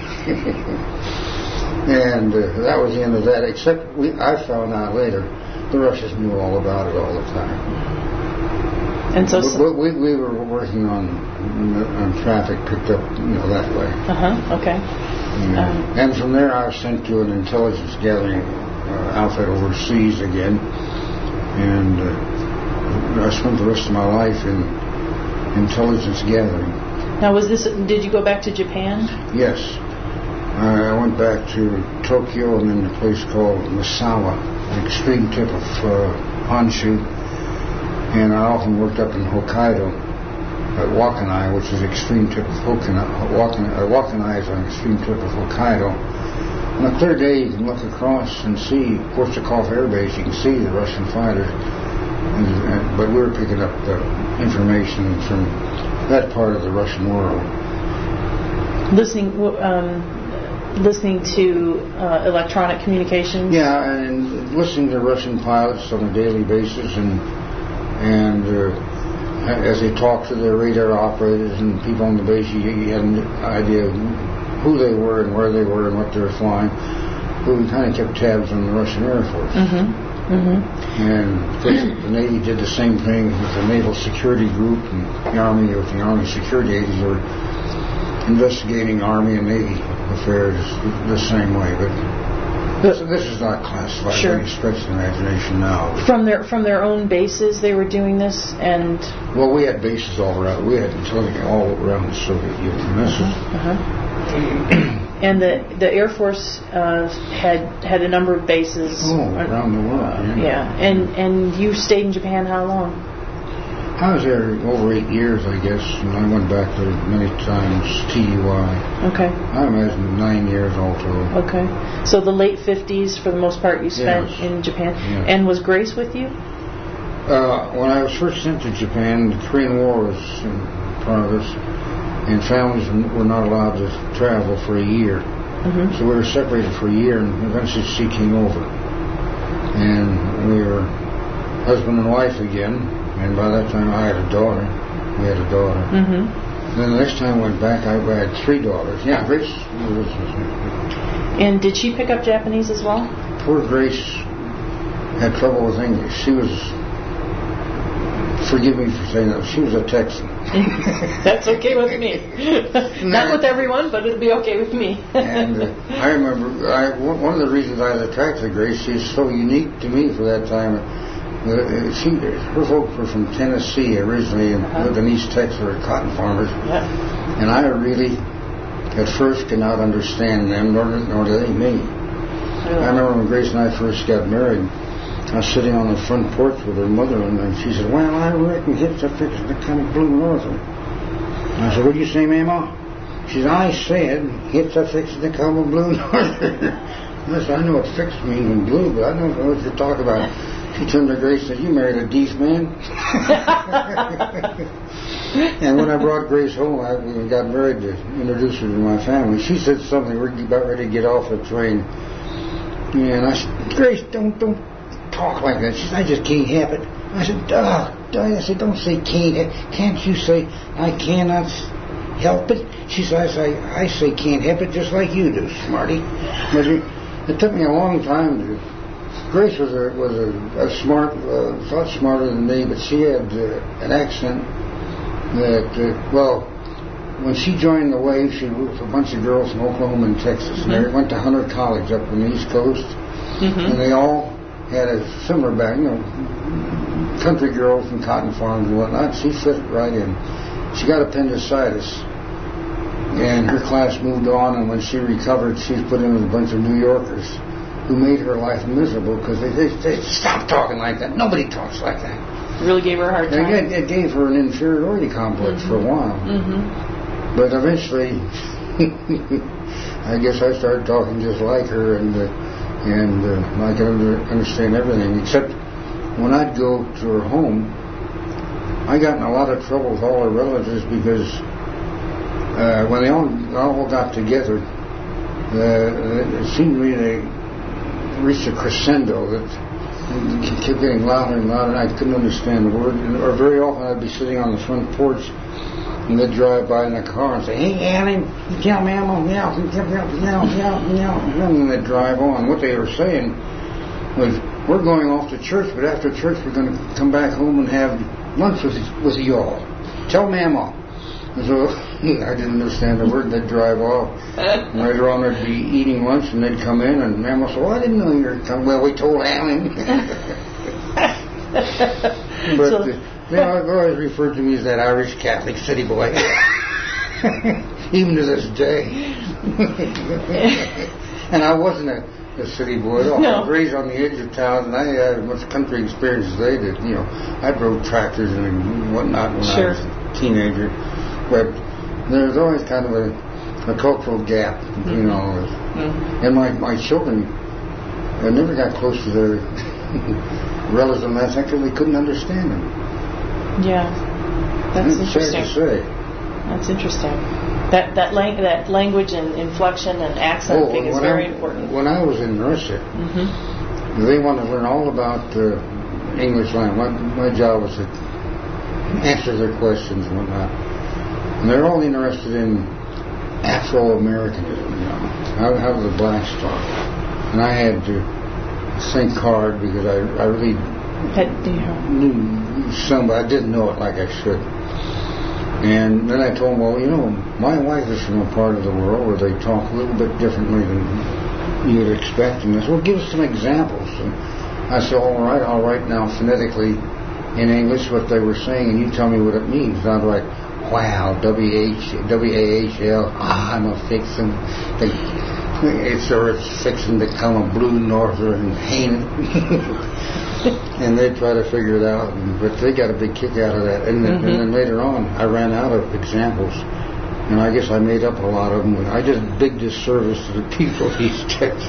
And uh, that was the end of that, except we, I found out later the Russians knew all about it all the time. And so, we, we, we were working on, on traffic picked up, you know, that way. Uh huh. Okay. Yeah. Um, and from there, I was sent to an intelligence gathering uh, outfit overseas again, and uh, I spent the rest of my life in intelligence gathering. Now, was this? Did you go back to Japan? Yes, uh, I went back to Tokyo and then a place called Misawa, the extreme tip of uh, Honshu. And I often worked up in Hokkaido at Wakanai, which is the extreme tip of Hokkaido. Wakanai, uh, Wakanai is on the extreme tip of Hokkaido. On a clear day, you can look across and see Korsakoff Air Base. You can see the Russian fighters. And, and, but we were picking up the information from that part of the Russian world. Listening, um, listening to uh, electronic communications. Yeah, and listening to Russian pilots on a daily basis, and. And uh, as they talked to their radar operators and people on the base, you, you had an idea of who they were and where they were and what they were flying. But we kind of kept tabs on the Russian Air Force. Mm-hmm. Mm-hmm. And of course, the Navy did the same thing with the Naval Security Group, and the Army with the Army Security Agency. Were investigating Army and Navy affairs the same way, but this, this is not classified sure. by any stretch of the imagination now. From their from their own bases, they were doing this, and well, we had bases all around. We had utility all around the Soviet Union. This uh-huh. Uh-huh. And the the Air Force uh, had had a number of bases. Oh, around the world. Uh, yeah. yeah, and and you stayed in Japan how long? I was there over eight years, I guess, and I went back there many times. T U I. Okay. I imagine nine years altogether. Okay. So the late fifties, for the most part, you spent yes. in Japan. Yes. And was Grace with you? Uh, when I was first sent to Japan, the Korean War was in progress, and families were not allowed to travel for a year. Mm-hmm. So we were separated for a year, and eventually she came over. And we were husband and wife again, and by that time I had a daughter. We had a daughter. Mm-hmm. Then the next time I went back, I had three daughters. Yeah, Grace was with me. And did she pick up Japanese as well? Poor Grace had trouble with English. She was, forgive me for saying that, she was a Texan. That's okay with me. Not with everyone, but it'll be okay with me. And uh, I remember, I, one of the reasons I was attracted to Grace, she's so unique to me for that time. Uh, she, her folks were from Tennessee originally, and uh-huh. lived in East Texas, were cotton farmers. Yeah. And I really, at first, could not understand them, nor, nor did they me. Really? I remember when Grace and I first got married, I was sitting on the front porch with her mother, and she said, "Well, I reckon hips are fixing to come blue northern." And I said, "What do you say, Mama?" She said, "I said hips are fixing to come blue northern." I said, "I know what fixed means in blue, but I don't know what you're talking about." She turned to Grace and said, "You married a deef man?" And when I brought Grace home, I we got married to introduce her to my family. She said something, we're about ready to get off the train. And I said, "Grace, don't, don't talk like that." She said, "I just can't help it." I said, "Duh, duh." I said, "Don't say can't. Can't you say I cannot help it?" She said, I say, I say can't help it just like you do, smarty. But it took me a long time to... Grace was a was a, a smart, uh, thought smarter than me, but she had uh, an accent that, uh, well, when she joined the Wave, she was with a bunch of girls from Oklahoma and Texas, mm-hmm. and they went to Hunter College up on the East Coast, mm-hmm. and they all had a similar back, you know, country girls from cotton farms and whatnot. She fit right in. She got appendicitis, and her class moved on, and when she recovered, she was put in with a bunch of New Yorkers who made her life miserable because they, they, they stopped talking like that. Nobody talks like that. Really gave her a hard time. It, it gave her an inferiority complex mm-hmm. for a while. Mm-hmm. But eventually, I guess I started talking just like her, and uh, and uh, I could under, understand everything. Except when I'd go to her home, I got in a lot of trouble with all her relatives because uh, when they all, all got together, uh, it seemed to me they reached a crescendo that kept getting louder and louder, and I couldn't understand the word. Or very often I'd be sitting on the front porch, and they'd drive by in a car and say, "Hey, Alan, you tell me I'm on meow, meow, meow, meow, meow," and then they'd drive on. What they were saying was, "We're going off to church, but after church we're going to come back home and have lunch with with y'all. Tell Mama." And so I didn't understand the word. They'd drive off. And later on they'd be eating lunch, and they'd come in, and Mama said, "Well, I didn't know you were coming." "Well, we told Alan." But so, uh, they always referred to me as that Irish Catholic city boy, even to this day. And I wasn't a, a city boy at all. No. I was raised on the edge of town, and I had as much country experience as they did. You know, I drove tractors and whatnot when sure. I was a teenager. But there's always kind of a, a cultural gap between mm-hmm. all of us. Mm-hmm. And my, my children, I never got close to their relatives and that because we couldn't understand them. Yeah, that's and it's interesting. Sad to say. That's interesting. That that, lang- that language and inflection and accent oh, thing is very I, important. When I was in Russia, mm-hmm. they wanted to learn all about the uh, English language. My, my job was to answer their questions and whatnot. And they're all interested in Afro-Americanism, you know, how, how do the blacks talk? And I had to think hard because I, I really Had, you know. knew some, but I didn't know it like I should. And then I told him, well, you know, my wife is from a part of the world where they talk a little bit differently than you would expect. And I said, well, give us some examples. And I said, all right, I'll write now phonetically in English what they were saying, and you tell me what it means. And I'd write, wow, W H W A H L, ah, I'm a fixin'. They, it's, or it's fixin' to become a blue northern hen. And they'd try to figure it out, and, but they got a big kick out of that. And then, mm-hmm. and then later on, I ran out of examples, and I guess I made up a lot of them. I did a big disservice to the people of East Texas.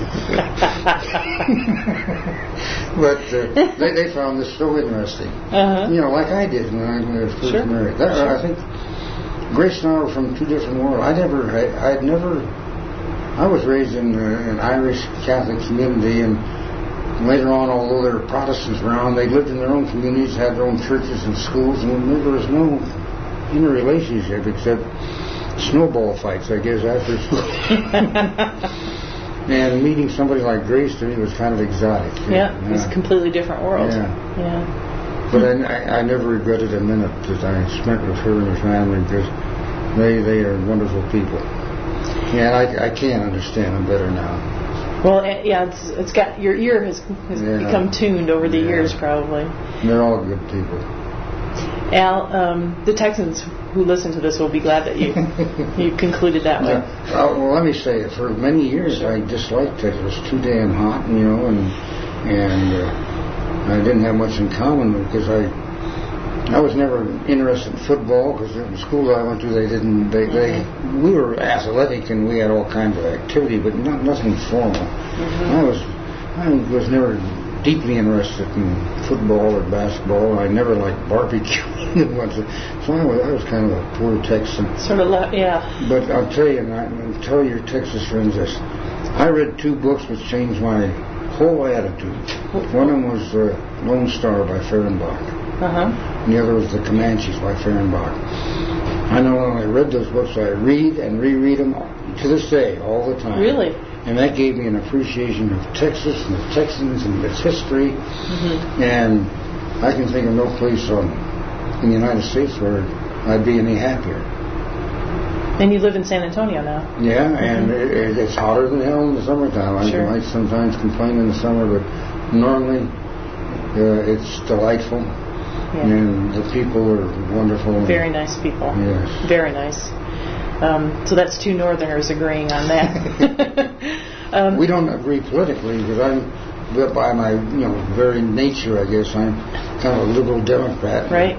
But uh, they, they found this so interesting. Uh-huh. You know, like I did when I was first sure. married. That, sure. I think Grace and I were from two different worlds. I never, I, I'd never, I was raised in uh, an Irish Catholic community, and later on, although there were Protestants around, they lived in their own communities, had their own churches and schools, and there was no interrelationship except snowball fights, I guess, after school. And meeting somebody like Grace to me was kind of exotic. Yeah, yeah. It's a completely different world. Yeah. yeah. But I, I never regretted a minute that I spent with her and her family, because they they are wonderful people. Yeah, I, I can't understand them better now. Well, yeah, it's it's got your ear has, has yeah. become tuned over the yeah. years, probably. They're all good people. Al, um, the Texans who listen to this will be glad that you you concluded that way. Yeah. Uh, well, let me say, for many years I disliked Texas. It was too damn hot, you know, and and uh, I didn't have much in common because I I was never interested in football, because the school I went to, they didn't, they, they, we were athletic and we had all kinds of activity, but not nothing formal. Mm-hmm. I was, I was never deeply interested in football or basketball. I never liked barbecuing. So I was, I was kind of a poor Texan. Sort of, le- yeah. But I'll tell you, and I'll tell your Texas friends this, I read two books which changed my whole attitude. One of them was uh, Lone Star by Fehrenbach. Uh-huh. And the other was The Comanches by Fehrenbach. I know when I read those books, I read and reread them to this day, all the time. Really? And that gave me an appreciation of Texas and the Texans and its history. Mm-hmm. And I can think of no place on, in the United States where I'd be any happier. And you live in San Antonio now. Yeah, and mm-hmm. it, it's hotter than hell in the summertime. Sure. I might sometimes complain in the summer, but normally uh, it's delightful. Yeah. And the people are wonderful. Very nice people. Yes. Very nice. Um, so that's two Northerners agreeing on that. um, we don't agree politically, because I'm, by my you know very nature, I guess, I'm kind of a liberal Democrat. Right.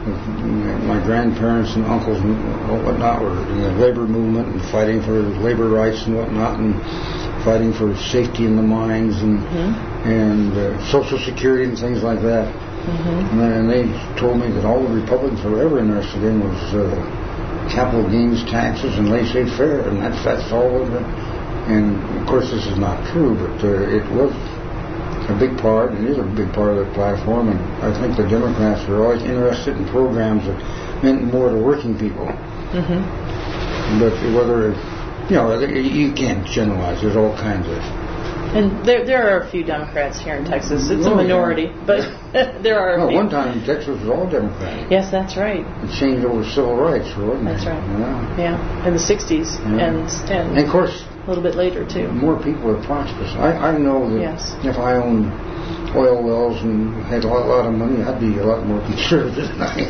My grandparents and uncles and whatnot were in the labor movement and fighting for labor rights and whatnot, and fighting for safety in the mines and mm-hmm. and uh, Social Security and things like that. Mm-hmm. And they told me that all the Republicans were ever interested in was uh, capital gains taxes and laissez-faire, and that's that's all of it. And of course, this is not true, but uh, it was a big part, and is a big part of the platform. And I think the Democrats were always interested in programs that meant more to working people. Mm-hmm. But whether, you know, you can't generalize. There's all kinds of. And there there are a few Democrats here in Texas. It's oh, a minority, yeah. but there are a well, few. One time Texas was all Democratic. Yes, that's right. It changed over civil rights, wasn't that's it? That's right. Yeah. yeah, in the sixties yeah. and, and, and of course a little bit later too. More people are prosperous. I, I know that yes. if I owned oil wells and had a lot, lot of money, I'd be a lot more conservative than I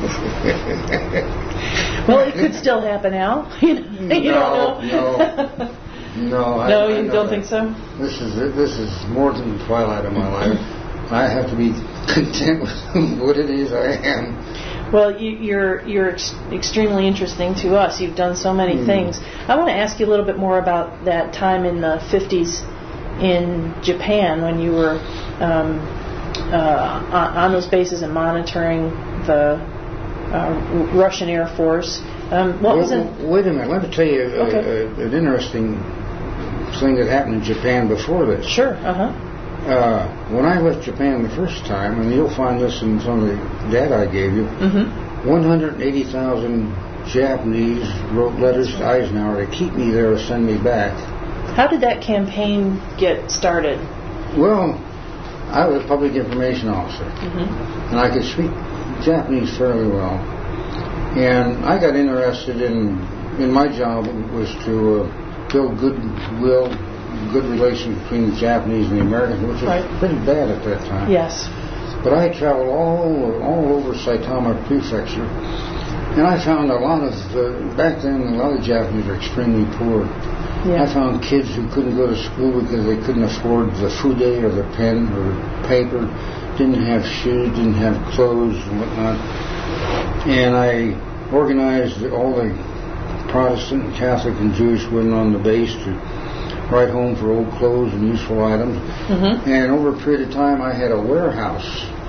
am. Well, it could still happen, Al. you know, you no, don't know. no. No, I, no, I you don't that. think so? This is this is more than the twilight of my life. I have to be content with what it is I am. Well, you, you're you're ex- extremely interesting to us. You've done so many mm. things. I want to ask you a little bit more about that time in the fifties in Japan when you were um, uh, on, on those bases and monitoring the uh, Russian Air Force. Um, what well, was it? Wait a minute. Let me tell you a, okay. a, an interesting thing that happened in Japan before this. Sure. Uh-huh. Uh, when I left Japan the first time, and you'll find this in some of the data I gave you, mm-hmm. one hundred eighty thousand Japanese wrote letters to Eisenhower to keep me there or send me back. How did that campaign get started? Well, I was a public information officer, mm-hmm. and I could speak Japanese fairly well. And I got interested in, in my job was to uh, build goodwill, good relations between the Japanese and the Americans, which was right. pretty bad at that time. Yes. But I traveled all over, all over Saitama Prefecture, and I found a lot of, uh, back then, a lot of Japanese were extremely poor. Yeah. I found kids who couldn't go to school because they couldn't afford the fude or the pen or paper, didn't have shoes, didn't have clothes and whatnot. And I organized all the Protestant, Catholic, and Jewish women on the base to write home for old clothes and useful items. Mm-hmm. And over a period of time, I had a warehouse,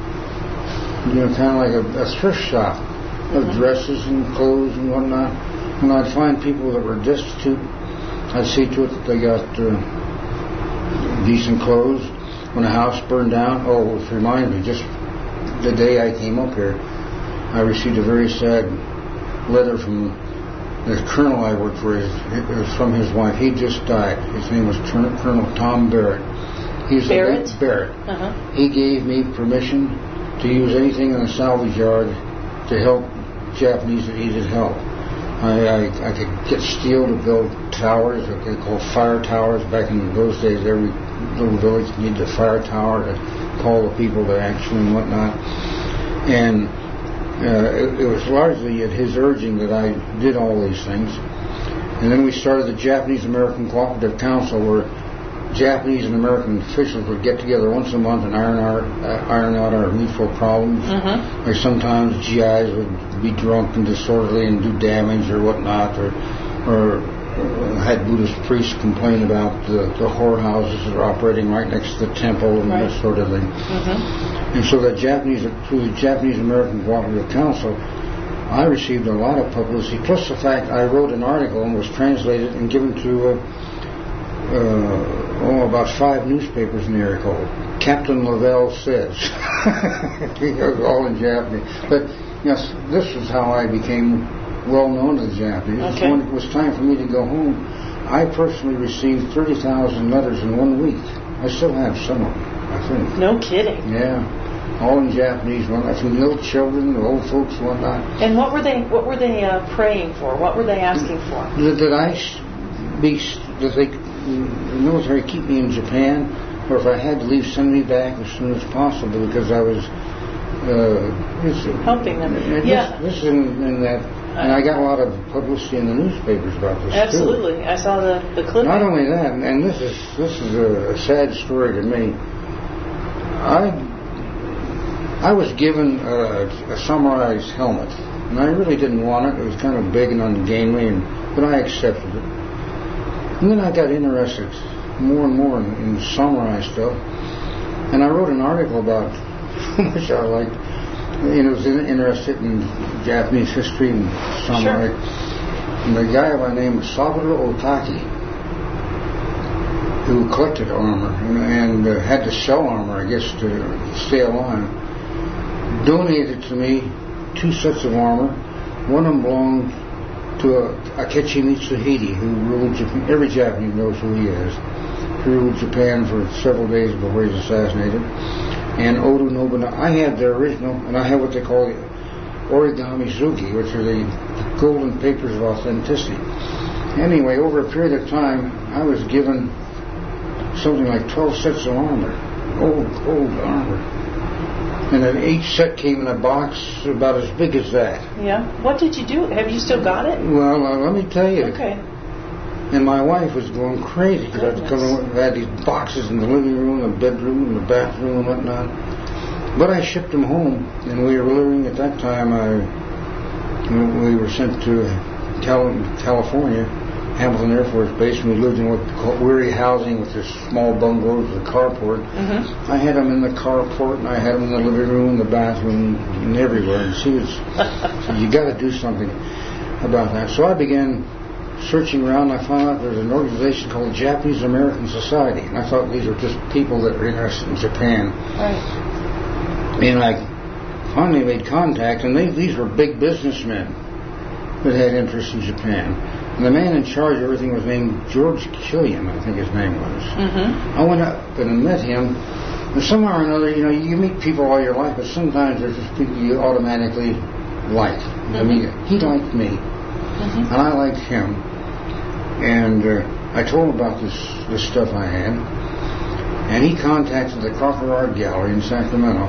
you know, kind of like a, a thrift shop of mm-hmm. dresses and clothes and whatnot. When I'd find people that were destitute, I'd see to it that they got uh, decent clothes. When a house burned down, oh, it reminds me, just the day I came up here, I received a very sad letter from the colonel I worked for. It was from his wife. He just died. His name was Colonel Tom Barrett. He's Barrett? A, Barrett. Uh-huh. He gave me permission to use anything in the salvage yard to help Japanese that needed help. I, I, I could get steel to build towers, what they call fire towers. Back in those days, every little village needed a fire tower to call the people to action and whatnot. And uh, it, it was largely at his urging that I did all these things. And then we started the Japanese American Cooperative Council, where Japanese and American officials would get together once a month and iron out, uh, iron out our mutual problems. Mm-hmm. Like sometimes G Is would be drunk and disorderly and do damage or whatnot, or, or uh, had Buddhist priests complain about the, the whorehouses that are operating right next to the temple and right. that sort of thing. Mm-hmm. And so the Japanese, through the Japanese American Cooperative Council, I received a lot of publicity, plus the fact I wrote an article and was translated and given to uh, Uh, oh, about five newspapers in the area called Captain Lavelle Says. It was all in Japanese. But yes, this is how I became well known to the Japanese. Okay. When it was time for me to go home, I personally received thirty thousand letters in one week. I still have some of them, I think. No kidding. Yeah. All in Japanese, from little children, old folks, and whatnot. And what were they? What were they uh, praying for? What were they asking for? That, that I be that they. The military keep me in Japan, or if I had to leave, send me back as soon as possible, because I was uh, helping them. This, yeah, this and, and that, and I got a lot of publicity in the newspapers about this. Absolutely, too. I saw the the clip. Not only that, and this is this is a, a sad story to me. I I was given a, a samurai's helmet, and I really didn't want it. It was kind of big and ungainly, and but I accepted it. And then I got interested more and more in, in samurai stuff, and I wrote an article about which I liked. You know, was interested in Japanese history and samurai. Sure. And the guy by the name of Saburo Otaki, who collected armor and, and uh, had to sell armor, I guess, to stay alive, donated to me two sets of armor. One of them belonged to a, Akechi Mitsuhide, who ruled Japan. Every Japanese knows who he is. He ruled Japan for several days before he was assassinated. And Oda Nobunaga. I have the original, and I have what they call the origami zuki, which are the golden papers of authenticity. Anyway, over a period of time, I was given something like twelve sets of armor, old, old armor. And then each set came in a box about as big as that. Yeah. What did you do? Have you still got it? Well, uh, let me tell you. Okay. And my wife was going crazy because I had these boxes in the living room, the bedroom, and the bathroom, and whatnot. But I shipped them home, and we were living at that time. I, we were sent to California, Hamilton Air Force Base, and we lived in what we call weary housing with this small bungalows with a carport. Mm-hmm. I had them in the carport, and I had them in the living room, the bathroom, and everywhere. And she was, said, you got to do something about that. So I began searching around. I found out there's an organization called Japanese American Society, and I thought these were just people that were interested in Japan. Right. And I finally made contact, and they, these were big businessmen that had interest in Japan. And the man in charge of everything was named George Killian, I think his name was. Mm-hmm. I went up and met him. And somehow or another, you know, you meet people all your life, but sometimes there's just people you automatically like. Mm-hmm. I mean, he liked me, mm-hmm. and I liked him. And uh, I told him about this this stuff I had, and he contacted the Crocker Art Gallery in Sacramento.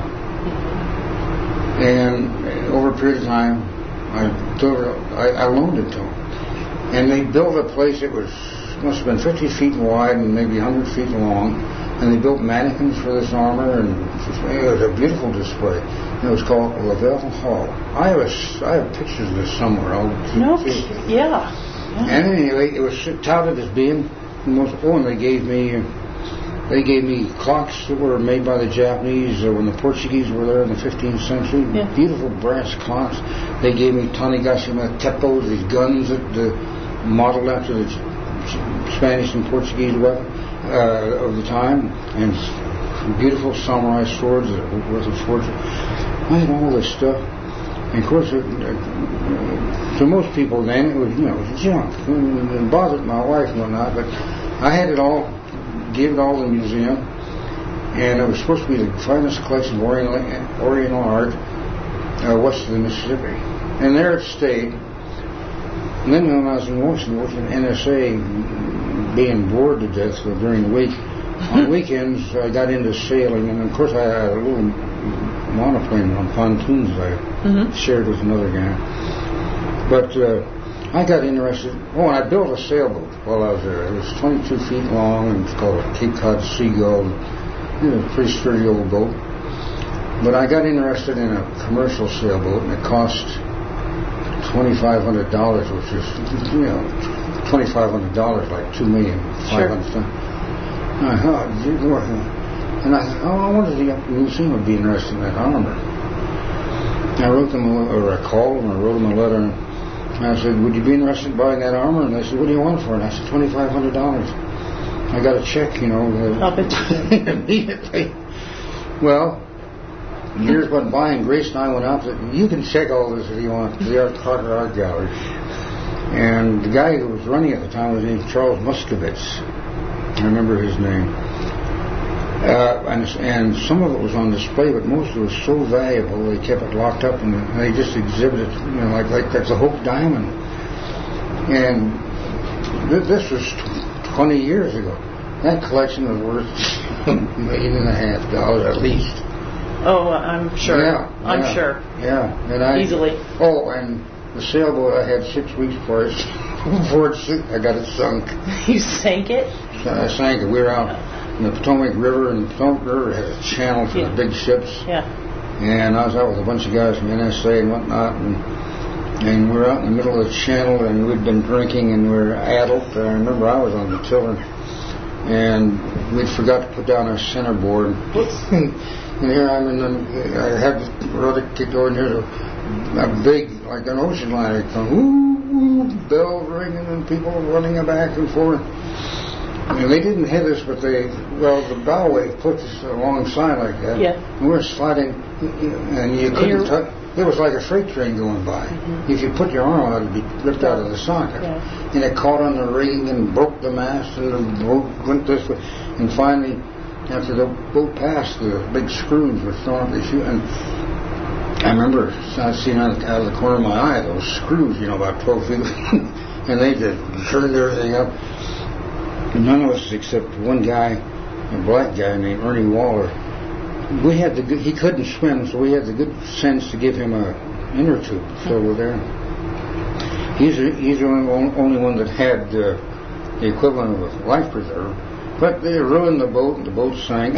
Mm-hmm. And over a period of time, I, I, I loaned it to him. And they built a place that was must have been fifty feet wide and maybe one hundred feet long. And they built mannequins for this armor, and it was a beautiful display. And it was called Lavelle Hall. I have, a, I have pictures of this somewhere. I'll no, see. Yeah. yeah. And anyway, it was touted as being the most. Oh, and they gave me, they gave me clocks that were made by the Japanese uh, when the Portuguese were there in the fifteenth century. Yeah. Beautiful brass clocks. They gave me Tanegashima teppos, these guns that uh, modeled after the Spanish and Portuguese weapon. Uh, of the time, and beautiful samurai swords that were worth a fortune. I had all this stuff, and of course, it, uh, to most people then it was, you know, it was junk. It bothered my wife and whatnot, but I had it all, gave it all to the museum, and it was supposed to be the finest collection of Oriental, Oriental art uh, west of the Mississippi, and there it stayed. And then when I was in Washington, working in N S A, being bored to death during the week, on weekends I got into sailing, and of course I had a little monoplane on pontoons that I mm-hmm. shared with another guy. But uh, I got interested. Oh, and I built a sailboat while I was there. It was twenty-two feet long, and it's called a Cape Cod Seagull. It was a pretty sturdy old boat. But I got interested in a commercial sailboat, and it cost twenty-five hundred dollars, which is, you know, twenty-five hundred dollars, like two million five hundred dollars. Sure. And I thought, and I thought, oh, I wonder if the museum would be interested in that armor. I wrote them, a, or I called them, I wrote them a letter, and I said, would you be interested in buying that armor? And they said, what do you want for it? And I said, twenty-five hundred dollars. I got a check, you know, I'll bet you did. immediately. Well, years went by, and Grace and I went out. To, you can check all this if you want, to the Art Crocker Art Gallery. And the guy who was running at the time was named Charles Muscovitz. I remember his name. Uh, and, and some of it was on display, but most of it was so valuable they kept it locked up, and they just exhibited, you know, like like that's a Hope diamond. And th- this was twenty years ago. That collection was worth a million and a half dollars at least. Oh, I'm sure. Yeah, I'm yeah, sure. Yeah, and I easily. Oh, and the sailboat I had six weeks for it. Before it, I got it sunk. You sank it? I sank it. We were out in the Potomac River, and the Potomac River had a channel for yeah. the big ships. Yeah. And I was out with a bunch of guys from N S A and whatnot, and and we were out in the middle of the channel, and we'd been drinking, and we were addled. I remember I was on the tiller, and we'd forgot to put down our center board. And here I'm in the, I had the rudder kicked over, and here's a, a big, like an ocean liner, come, whoo, bells ringing, and people running back and forth. And they didn't hit us, but they, well, the bow wave put us alongside like that. Yeah. And we were sliding, and you couldn't touch. It was like a freight train going by. Mm-hmm. If you put your arm out, it'd be ripped out of the socket. Yeah. And it caught on the rigging and broke the mast, and the boat went this way. And finally, after the boat passed, the big screws were thrown up the chute. And I remember I seen out of the corner of my eye those screws, you know, about twelve feet, and they just turned everything up. And none of us, except one guy, a black guy named Ernie Waller, we had the good, he couldn't swim, so we had the good sense to give him a inner tube filled with air. He's a, he's the only, only one that had uh, the equivalent of a life preserver. But they ruined the boat, and the boat sank.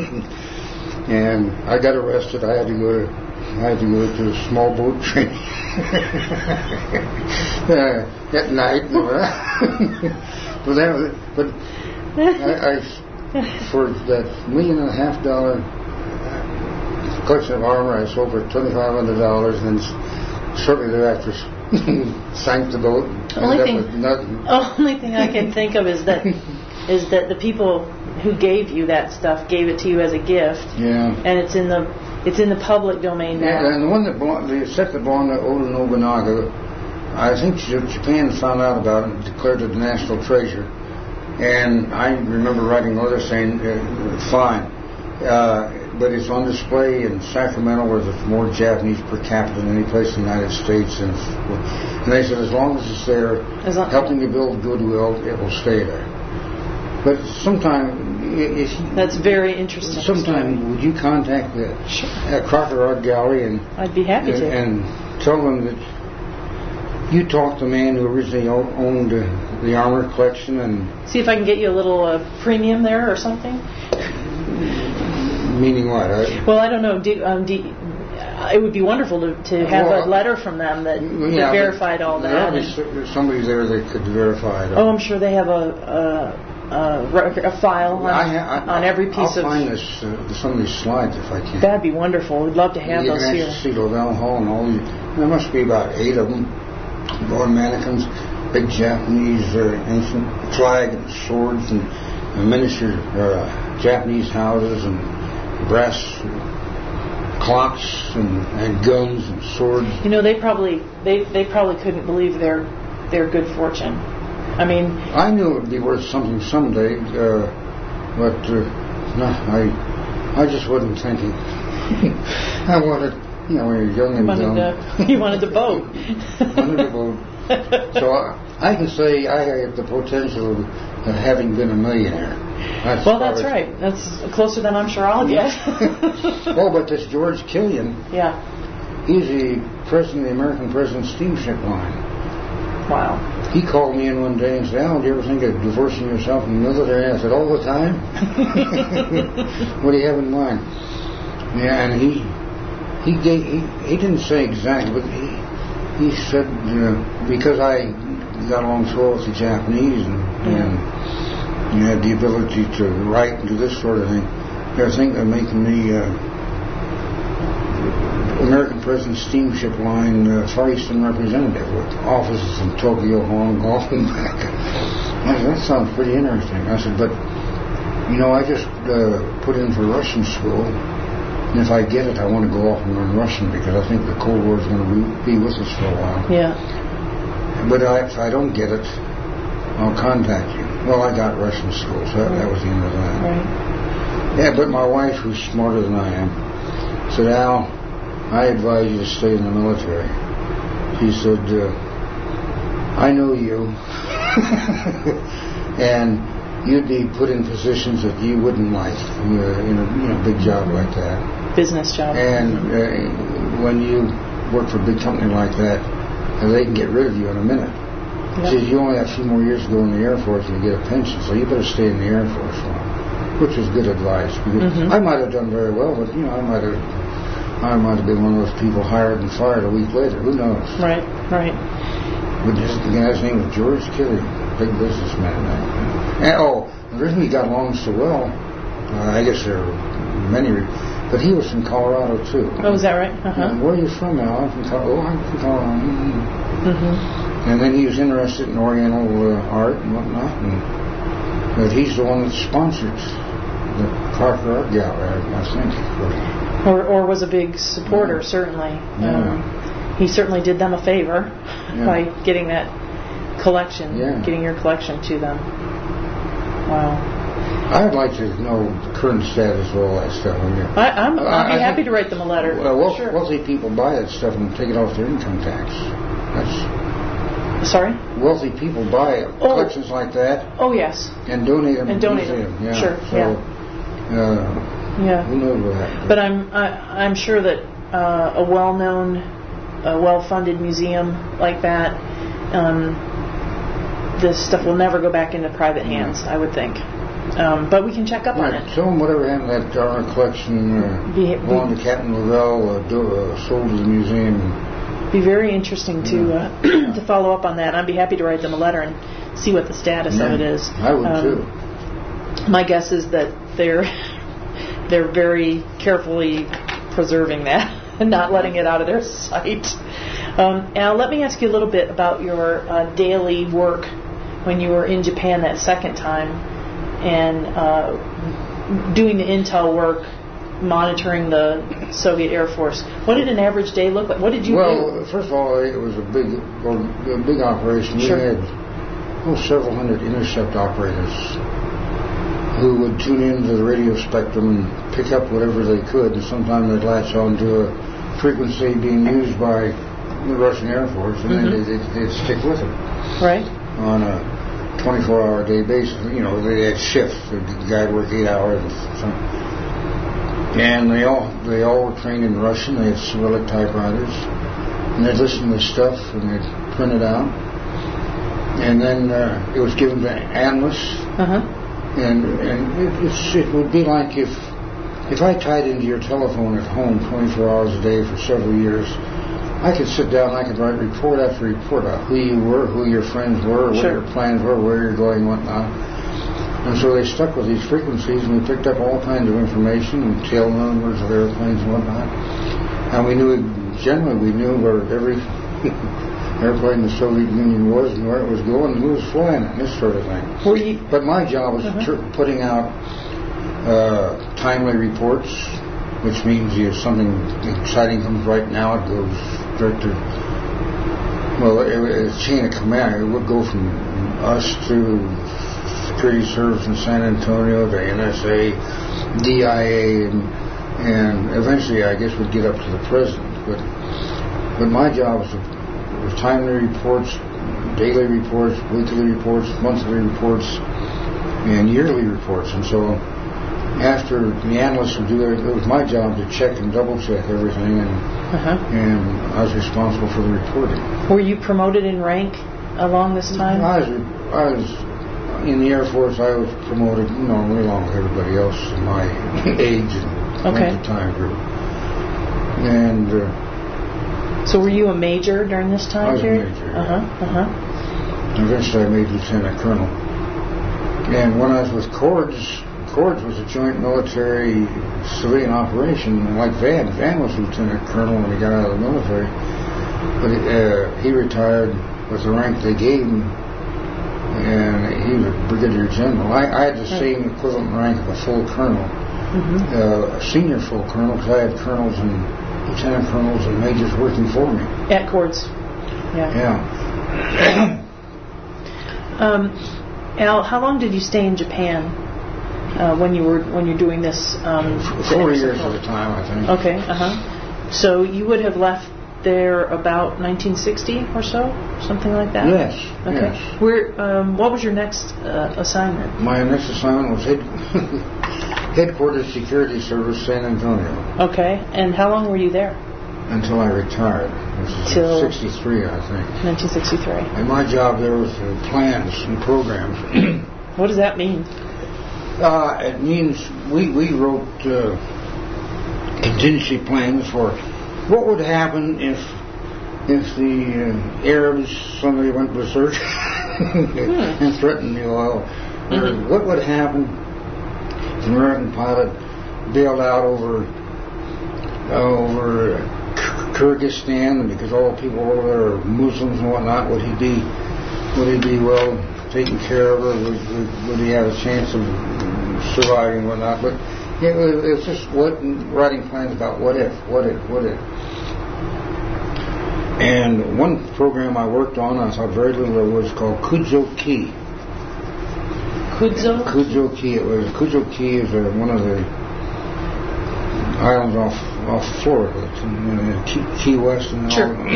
And I got arrested. I had to go to I had to go to a small boat training uh, at night. But that, but I, I for that million and a half dollar collection of armor, I sold for twenty-five hundred dollars, and then shortly thereafter sank the boat. Only thing, only thing I can think of is that is that the people who gave you that stuff gave it to you as a gift. Yeah. And it's in the it's in the public domain now. Yeah, and the one that belonged, the set that belonged to Oda Nobunaga, I think Japan found out about it and declared it a national treasure. And I remember writing a letter saying, uh, fine. Uh, but it's on display in Sacramento, where there's more Japanese per capita than any place in the United States. And, and they said as long as it's there, as long, helping to build goodwill, it will stay there. But sometime, if you, that's very interesting. Sometime, would you contact the sure. uh, Crocker Art Gallery and I'd be happy and, to and tell them that you talked to the man who originally owned uh, the armor collection, and see if I can get you a little uh, premium there or something. Meaning what? Uh, well, I don't know. Do, um, do, uh, it would be wonderful to, to have well, a letter from them that, yeah, that verified all that. There's somebody there that could verify it. Oh, I'm sure they have a a, a, a file on, I ha- I, on every piece I'll of. I'll find this, uh, some of these slides if I can. That'd be wonderful. We'd love to have you those can here. See Lovell Hall and all these. There must be about eight of them. Going mannequins, big Japanese uh, ancient flag and swords and, and miniature uh, Japanese houses and brass clocks and, and guns and swords. You know, they probably they, they probably couldn't believe their their good fortune. I mean, I knew it would be worth something someday, uh, but uh, no, I I just wasn't thinking. I wanted, you know, when you're young and wanted dumb. To, you wanted to vote. wanted to vote. So I, I can say I have the potential of, of having been a millionaire. That's well, that's right. That's closer than I'm sure I'll get. Oh, but this George Killian, yeah, he's the president of the American Prison Steamship Line. Wow. He called me in one day and said, "Al, do you ever think of divorcing yourself from the military?" I said, "All the time." What do you have in mind? Yeah, and he he gave, he, he didn't say exactly, but he he said uh, because I got along so well with the Japanese and, yeah. and you had the ability to write and do this sort of thing, I think they're making me uh, American Prison Steamship Line uh, Far Eastern representative with offices in Tokyo, Hong Kong, and back. I said, that sounds pretty interesting. I said, but you know, I just uh, put in for Russian school. And if I get it, I want to go off and learn Russian because I think the Cold War is going to be with us for a while. Yeah. But I, if I don't get it, I'll contact you. Well, I got Russian school, so that, that was the end of that. Right. Yeah, but my wife, who's smarter than I am, said, "Al, I advise you to stay in the military." She said, uh, "I know you, and you'd be put in positions that you wouldn't like uh, in a you know, big job like that. Business job. And uh, when you work for a big company like that, uh, they can get rid of you in a minute. Yep. She says, you only have a few more years to go in the Air Force and you get a pension, so you better stay in the Air Force for a while," which was good advice. Because mm-hmm. I might have done very well, but you know, I might have, I might have been one of those people hired and fired a week later. Who knows? Right, right. But this, the guy's name was George Killian, big businessman. And, oh, the reason we got along so well, uh, I guess there are many, but he was from Colorado too. Oh, is that right? Uh-huh. And where are you from, Al? I'm from Colorado. Oh, I'm from Colorado. Mm-hmm. Mm-hmm. And then he was interested in Oriental uh, art and whatnot, and but he's the one that sponsored the Crocker Art Gallery, I think. Or, or was a big supporter, yeah. certainly. Yeah. Um, he certainly did them a favor yeah. by getting that collection, yeah. getting your collection to them. Wow. I'd like to know the current status of all that stuff. I mean, I, I'm, I'd be I happy to write them a letter. Well, wealthy, sure. wealthy people buy that stuff and take it off their income tax. That's Sorry? Wealthy people buy oh. collections like that. Oh, yes. And donate them and to the donate museum. them. Yeah. Sure. So, yeah. Uh, yeah. Who knows what happened? But I'm I, I'm sure that uh, a well-known, a well-funded museum like that, um, this stuff will never go back into private hands. Yeah. I would think. Um, but we can check up yeah, on it. Tell them whatever happened to that Darner collection uh, be, belonged to Captain Lovell, uh, do, uh, sold to the museum. Be very interesting to uh, to follow up on that. I'd be happy to write them a letter and see what the status yeah, of it is. I would um, too. My guess is that they're they're very carefully preserving that and not letting it out of their sight. Um, Al, let me ask you a little bit about your uh, daily work when you were in Japan that second time and uh, doing the intel work, monitoring the Soviet Air Force. What did an average day look like? What did you well, do? Well, first of all, it was a big, a big operation. Sure. We had oh, several hundred intercept operators who would tune into the radio spectrum and pick up whatever they could, and sometimes they'd latch on to a frequency being used by the Russian Air Force, and mm-hmm. then they'd, they'd stick with it. Right. On a twenty-four hour a day basis. You know, they had shifts. The guy would work eight hours. And, something. and they all they all were trained in Russian. They had Cyrillic typewriters. And they'd listen to stuff and they'd print it out. And then uh, it was given to analysts. Uh-huh. And and it, it's, it would be like if if I tied into your telephone at home twenty-four hours a day for several years, I could sit down and I could write report after report about who you were, who your friends were, what sure. your plans were, where you're going, whatnot. And so they stuck with these frequencies, and we picked up all kinds of information and tail numbers of airplanes and whatnot. And we knew, generally we knew where every airplane in the Soviet Union was and where it was going and who was flying it and this sort of thing. Were you? But my job was uh-huh. tr- putting out uh, timely reports, which means if something exciting comes right now, it goes direct to, well, it, it's a chain of command. It would go from us to Security Service in San Antonio to N S A, D I A, and, and eventually I guess we'd get up to the president. But but my job was, to, was timely reports, daily reports, weekly reports, monthly reports, and yearly reports. And so after the analysts would do it, it was my job to check and double check everything, and uh-huh. and I was responsible for the reporting. Were you promoted in rank along this time? I was, I was in the Air Force. I was promoted, you know, along with everybody else in my age and okay. length of time group. And uh, so, were you a major during this time I was period? a major. Uh huh. Uh huh. Eventually, I made lieutenant colonel. And when I was with Cords, Cords was a joint military civilian operation, like Van. Van was lieutenant colonel when he got out of the military, but uh, he retired with the rank they gave him, and he was a brigadier general. I, I had the same equivalent rank of a full colonel, mm-hmm. uh, a senior full colonel, because I had colonels and lieutenant colonels and majors working for me. At Cords. Yeah. Yeah. um, Al, how long did you stay in Japan? Uh, when you were when you're doing this, um, four years at a time, I think. Okay, uh huh. So you would have left there about nineteen sixty or so, something like that. Yes. Okay. Yes. Where? Um, what was your next uh, assignment? My next assignment was head headquarters Security Service, San Antonio. Okay. And how long were you there? Until I retired, which is Till sixty-three, I think. nineteen sixty-three. And my job there was uh, plans and programs. What does that mean? Uh, it means we, we wrote uh, contingency plans for what would happen if if the uh, Arabs suddenly went berserk hmm. and threatened the oil. Mm-hmm. Or what would happen if an American pilot bailed out over uh, over Kyrgyzstan because all the people over there are Muslims and whatnot? Would he be would he be well taken care of, or would, would, would he have a chance of surviving and whatnot? But it was, it was just what, writing plans about what if, what if, what if. And one program I worked on, I thought very little of, was called Kujo Key. Kujo? Kujo Key. It was Kujo Key is uh, one of the islands off off Florida, it's in, uh, Key, Key West and sure. all.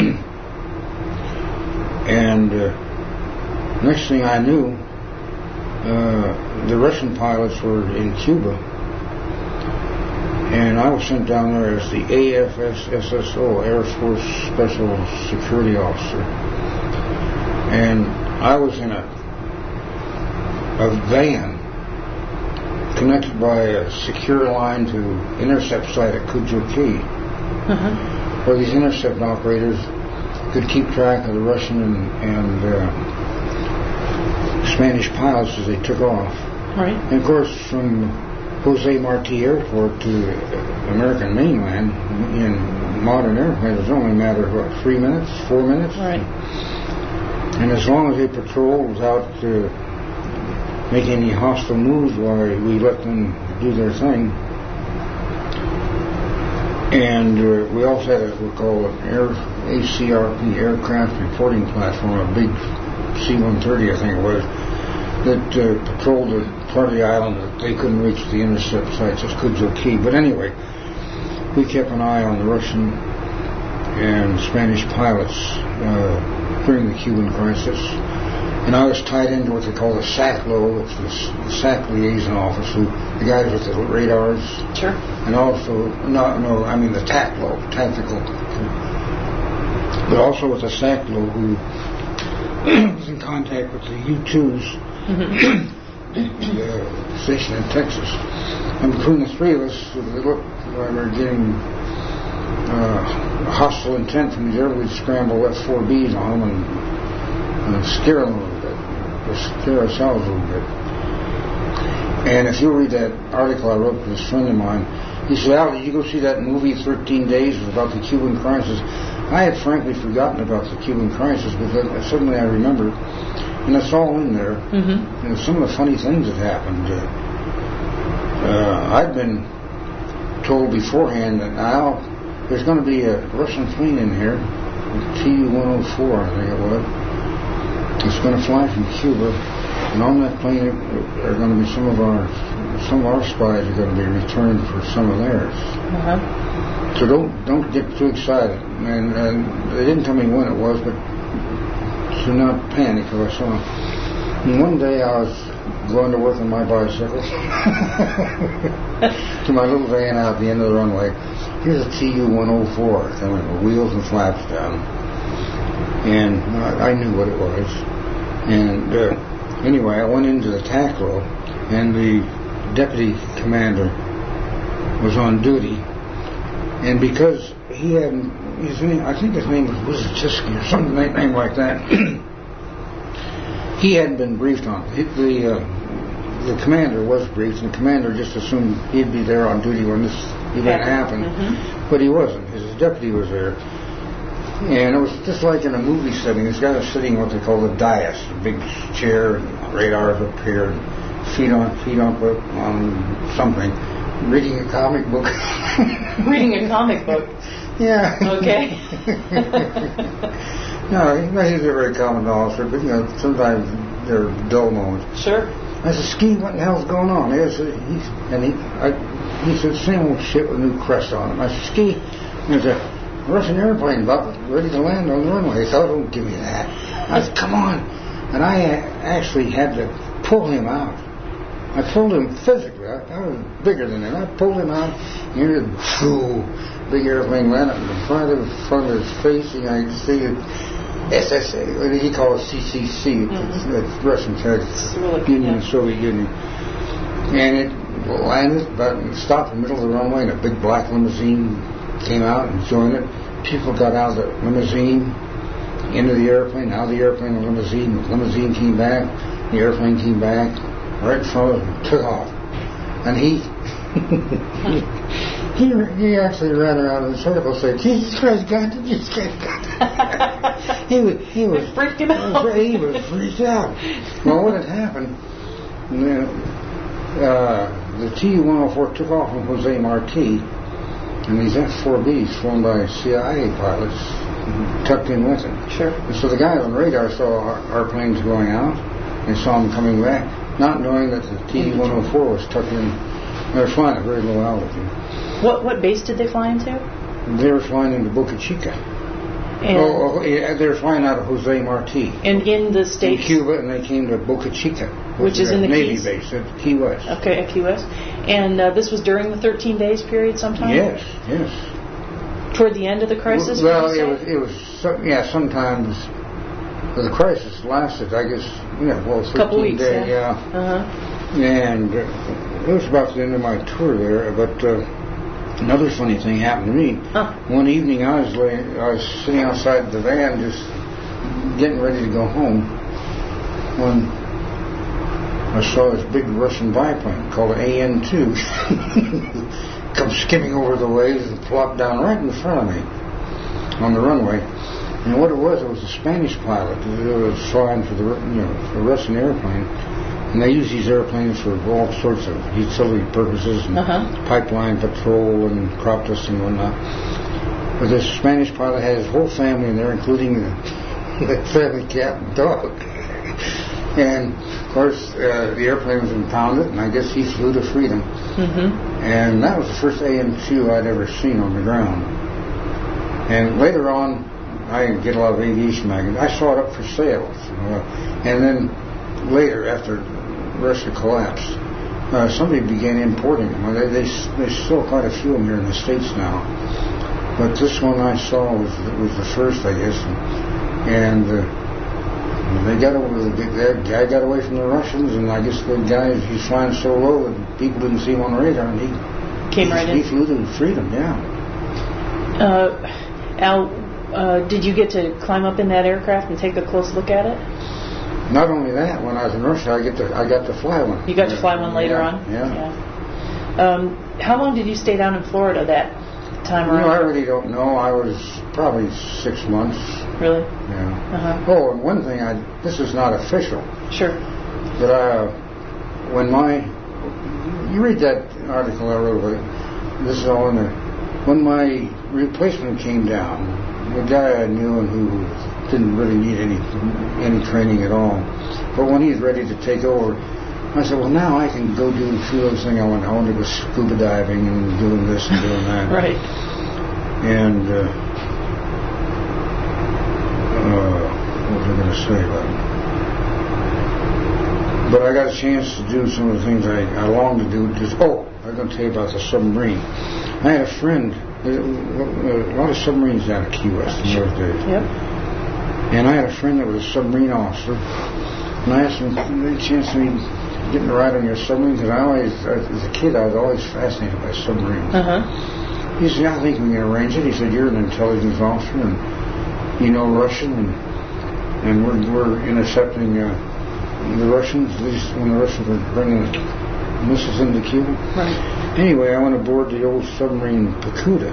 And uh, next thing I knew, uh, the Russian pilots were in Cuba, and I was sent down there as the A F S S S O, Air Force Special Security Officer. And I was in a, a van connected by a secure line to intercept site at Kujo Key, uh-huh. where these intercept operators could keep track of the Russian and, and uh, Spanish pilots as they took off. Right. And of course, from Jose Marti Airport to the American mainland in modern airplanes, it was only a matter of what, three minutes, four minutes. Right. And as long as they patrolled without uh, making any hostile moves while we let them do their thing. And uh, we also had what we call an air, A C R P, aircraft reporting platform, a big C one thirty, I think it was, that uh, patrolled the part of the island that they couldn't reach the intercept sites as Cudjoe Key. But anyway, we kept an eye on the Russian and Spanish pilots uh, during the Cuban crisis. And I was tied into what they call the S A C L O, which was the S A C Liaison Office, who, the guys with the radars. Sure. And also, no, no, I mean the T A C L O, tactical. But also with the S A C L O, who was in contact with the U twos, mm-hmm. the station in Texas. And between the three of us, it looked like we were getting uh, hostile intent from these air. We'd scramble F four Bs on them and, and scare them a little bit, or scare ourselves a little bit. And if you read that article I wrote with this friend of mine, he said, "Al, did you go see that movie thirteen days about the Cuban crisis?" I had frankly forgotten about the Cuban crisis, but then suddenly I remembered, and it's all in there. Mm-hmm. And some of the funny things that happened. Uh, uh, I'd been told beforehand that now there's going to be a Russian plane in here, T U one oh four, I think it was. It's going to fly from Cuba, and on that plane are going to be some of our some of our spies are going to be returned for some of theirs. Uh-huh. So don't don't get too excited. And, and they didn't tell me when it was, but to not panic. Because I saw. And one day I was going to work on my bicycle to my little van out at the end of the runway. Here's a T U one oh four coming with wheels and flaps down, and I, I knew what it was. And uh, anyway, I went into the T A C L O, and the deputy commander was on duty. And because he had his name, I think his name was Wizatiski or something name like that, he hadn't been briefed on it. The uh, the commander was briefed, and the commander just assumed he'd be there on duty when this event happened, mm-hmm. but he wasn't. His deputy was there, and it was just like in a movie setting. This guy was sitting in what they call the dais, a big chair, and radars up here, and feet on feet on on something. Reading a comic book. Reading a comic book? Yeah. Okay. No, he's a very common officer, but you know, sometimes there are dull moments. Sure. I said, "Ski, what the hell's going on?" He said, he's, and he, I, he said, "Same old shit with a new crest on him." I said, "Ski, there's a Russian airplane about ready to land on the runway." He said, "Oh, don't give me that." I said, "Come on." And I actually had to pull him out. I pulled him physically. I, I was bigger than him. I pulled him out, and he was, whoo, big airplane landed in front of, front of his face, and I could see it. S S A, he called it C C C, mm-hmm. it's, it's Russian Texas, really, Union, yeah. Soviet Union. And it landed, but it stopped in the middle of the runway, and a big black limousine came out and joined it. People got out of the limousine, into the airplane, out of the airplane, the limousine. The limousine came back, the airplane came back, right in front of him, took off. And he, he he actually ran around in a circle saying, "Jesus Christ, God, Jesus Christ, God." he was, he was, freaked him out. He was freaked out. Well, what had happened, uh, the T U one oh four took off from Jose Marti, and these F four Bs flown by C I A pilots tucked in with him. Sure. And so the guys on radar saw our, our planes going out and saw them coming back, not knowing that the T U one oh four was tucked in. They were flying at very low altitude. What what base did they fly into? They were flying into Boca Chica. And oh, oh yeah, they were flying out of Jose Marti. And in the States? In Cuba, and they came to Boca Chica, which is in the Navy Keys? base at Key West. Okay, at Key West. And uh, this was during the thirteen days period sometime? Yes, yes. Toward the end of the crisis? Well, it was, it was, some, yeah, sometimes. Well, the crisis lasted, I guess, yeah, well, a couple weeks, days, yeah. yeah. Uh-huh. And uh, it was about the end of my tour there, but uh, another funny thing happened to me. Huh. One evening, I was laying, I was sitting outside the van, just getting ready to go home, when I saw this big Russian biplane called an A N two come skimming over the waves and plop down right in front of me on the runway. And what it was, it was a Spanish pilot that was flying for the, you know, for a Russian airplane. And they use these airplanes for all sorts of utility purposes, and uh-huh. pipeline patrol and crop dusting and whatnot. But this Spanish pilot had his whole family in there, including the, the family cat and dog. And Of course, uh, the airplane was impounded, and I guess he flew to freedom. Mm-hmm. And that was the first A M Q I'd ever seen on the ground. And later on, I get a lot of aviation magazines. I saw it up for sale. Uh, and then later, after Russia collapsed, uh, somebody began importing them. They, they, they sold quite a few of them here in the States now. But this one I saw was was the first, I guess. And uh, they got over, the guy got away from the Russians, and I guess the guy, he's flying so low that people didn't see him on the radar, and he came he, right he in. flew to freedom, yeah. Uh, Al, uh, did you get to climb up in that aircraft and take a close look at it? Not only that, when I was in Russia, I get to I got to fly one. You got to fly one later yeah, on? Yeah. yeah. Um, how long did you stay down in Florida that time you around? know, I really don't know. I was probably six months. Really? Yeah. Uh-huh. Oh, and one thing, I this is not official. Sure. But uh, when my, you read that article I wrote about it, this is all in there. When my replacement came down, the guy I knew and who didn't really need any any training at all, but when he was ready to take over, I said, well, now I can go do a few of those things I want. I want to go scuba diving and doing this and doing that. Right. And uh, uh, what was I going to say about it? But I got a chance to do some of the things I, I longed to do. Just oh, I'm going to tell you about the submarine. I had a friend. A lot of submarines down at Key West in those days. Yep. And I had a friend that was a submarine officer, and I asked him, "Any chance of me getting to ride on your submarine?" Because I always, as a kid, I was always fascinated by submarines. Uh-huh. He said, "Yeah, I think we can arrange it." He said, "You're an intelligence officer, and you know Russian, and and we're we're intercepting uh, the Russians, at least when the Russians were bringing missiles into Cuba." Right. Anyway, I went aboard the old submarine Pacuda,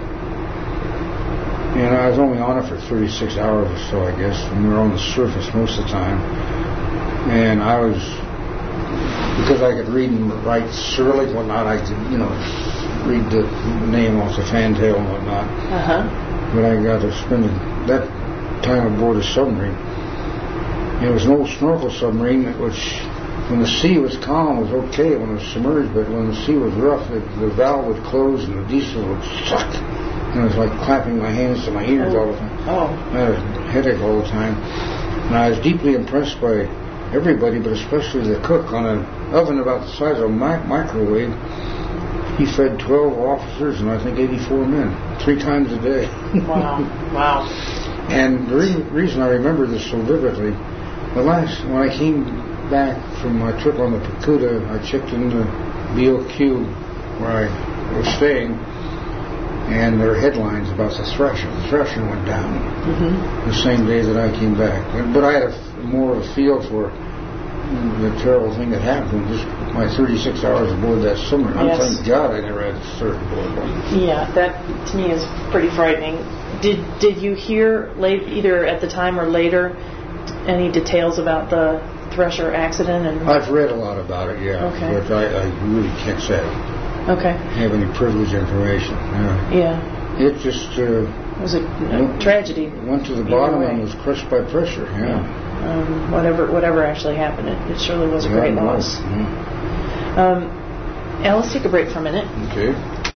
and I was only on it for thirty-six hours or so, I guess, and we were on the surface most of the time. And I was, because I could read and write Cyrillic and whatnot, I could, you know, read the name off the fantail and whatnot. Uh-huh. But I got to spend that time aboard a submarine. It was an old snorkel submarine, which, when the sea was calm, was okay when it was submerged, but when the sea was rough, it, the valve would close and the diesel would suck. And it was like clapping my hands to my ears oh. all the time. Oh. I had a headache all the time. And I was deeply impressed by everybody, but especially the cook. On an oven about the size of a mi- microwave, he fed twelve officers and I think eighty-four men, three times a day. Wow. Wow. And the re- reason I remember this so vividly, the last, when I came back from my trip on the Pacuda, I checked in the B O Q where I was staying, and there were headlines about the Thresher. The Thresher went down Mm-hmm. the same day that I came back. But I had a, more of a feel for the terrible thing that happened, just my thirty-six hours aboard that submarine. Yes. Thank God I never had to serve aboard one. Yeah, that to me is pretty frightening. Did did you hear late, either at the time or later, any details about the Thresher accident? And I've read a lot about it, yeah, okay. but I, I really can't say okay. have any privileged information. Yeah. Yeah. It just uh, It was a, a went, tragedy. Went to the Either bottom way. and was crushed by pressure. Yeah. Yeah. Um, whatever whatever actually happened, it, it surely was a Yeah, great it loss. was. Yeah. Um, Al, let's take a break for a minute. Okay.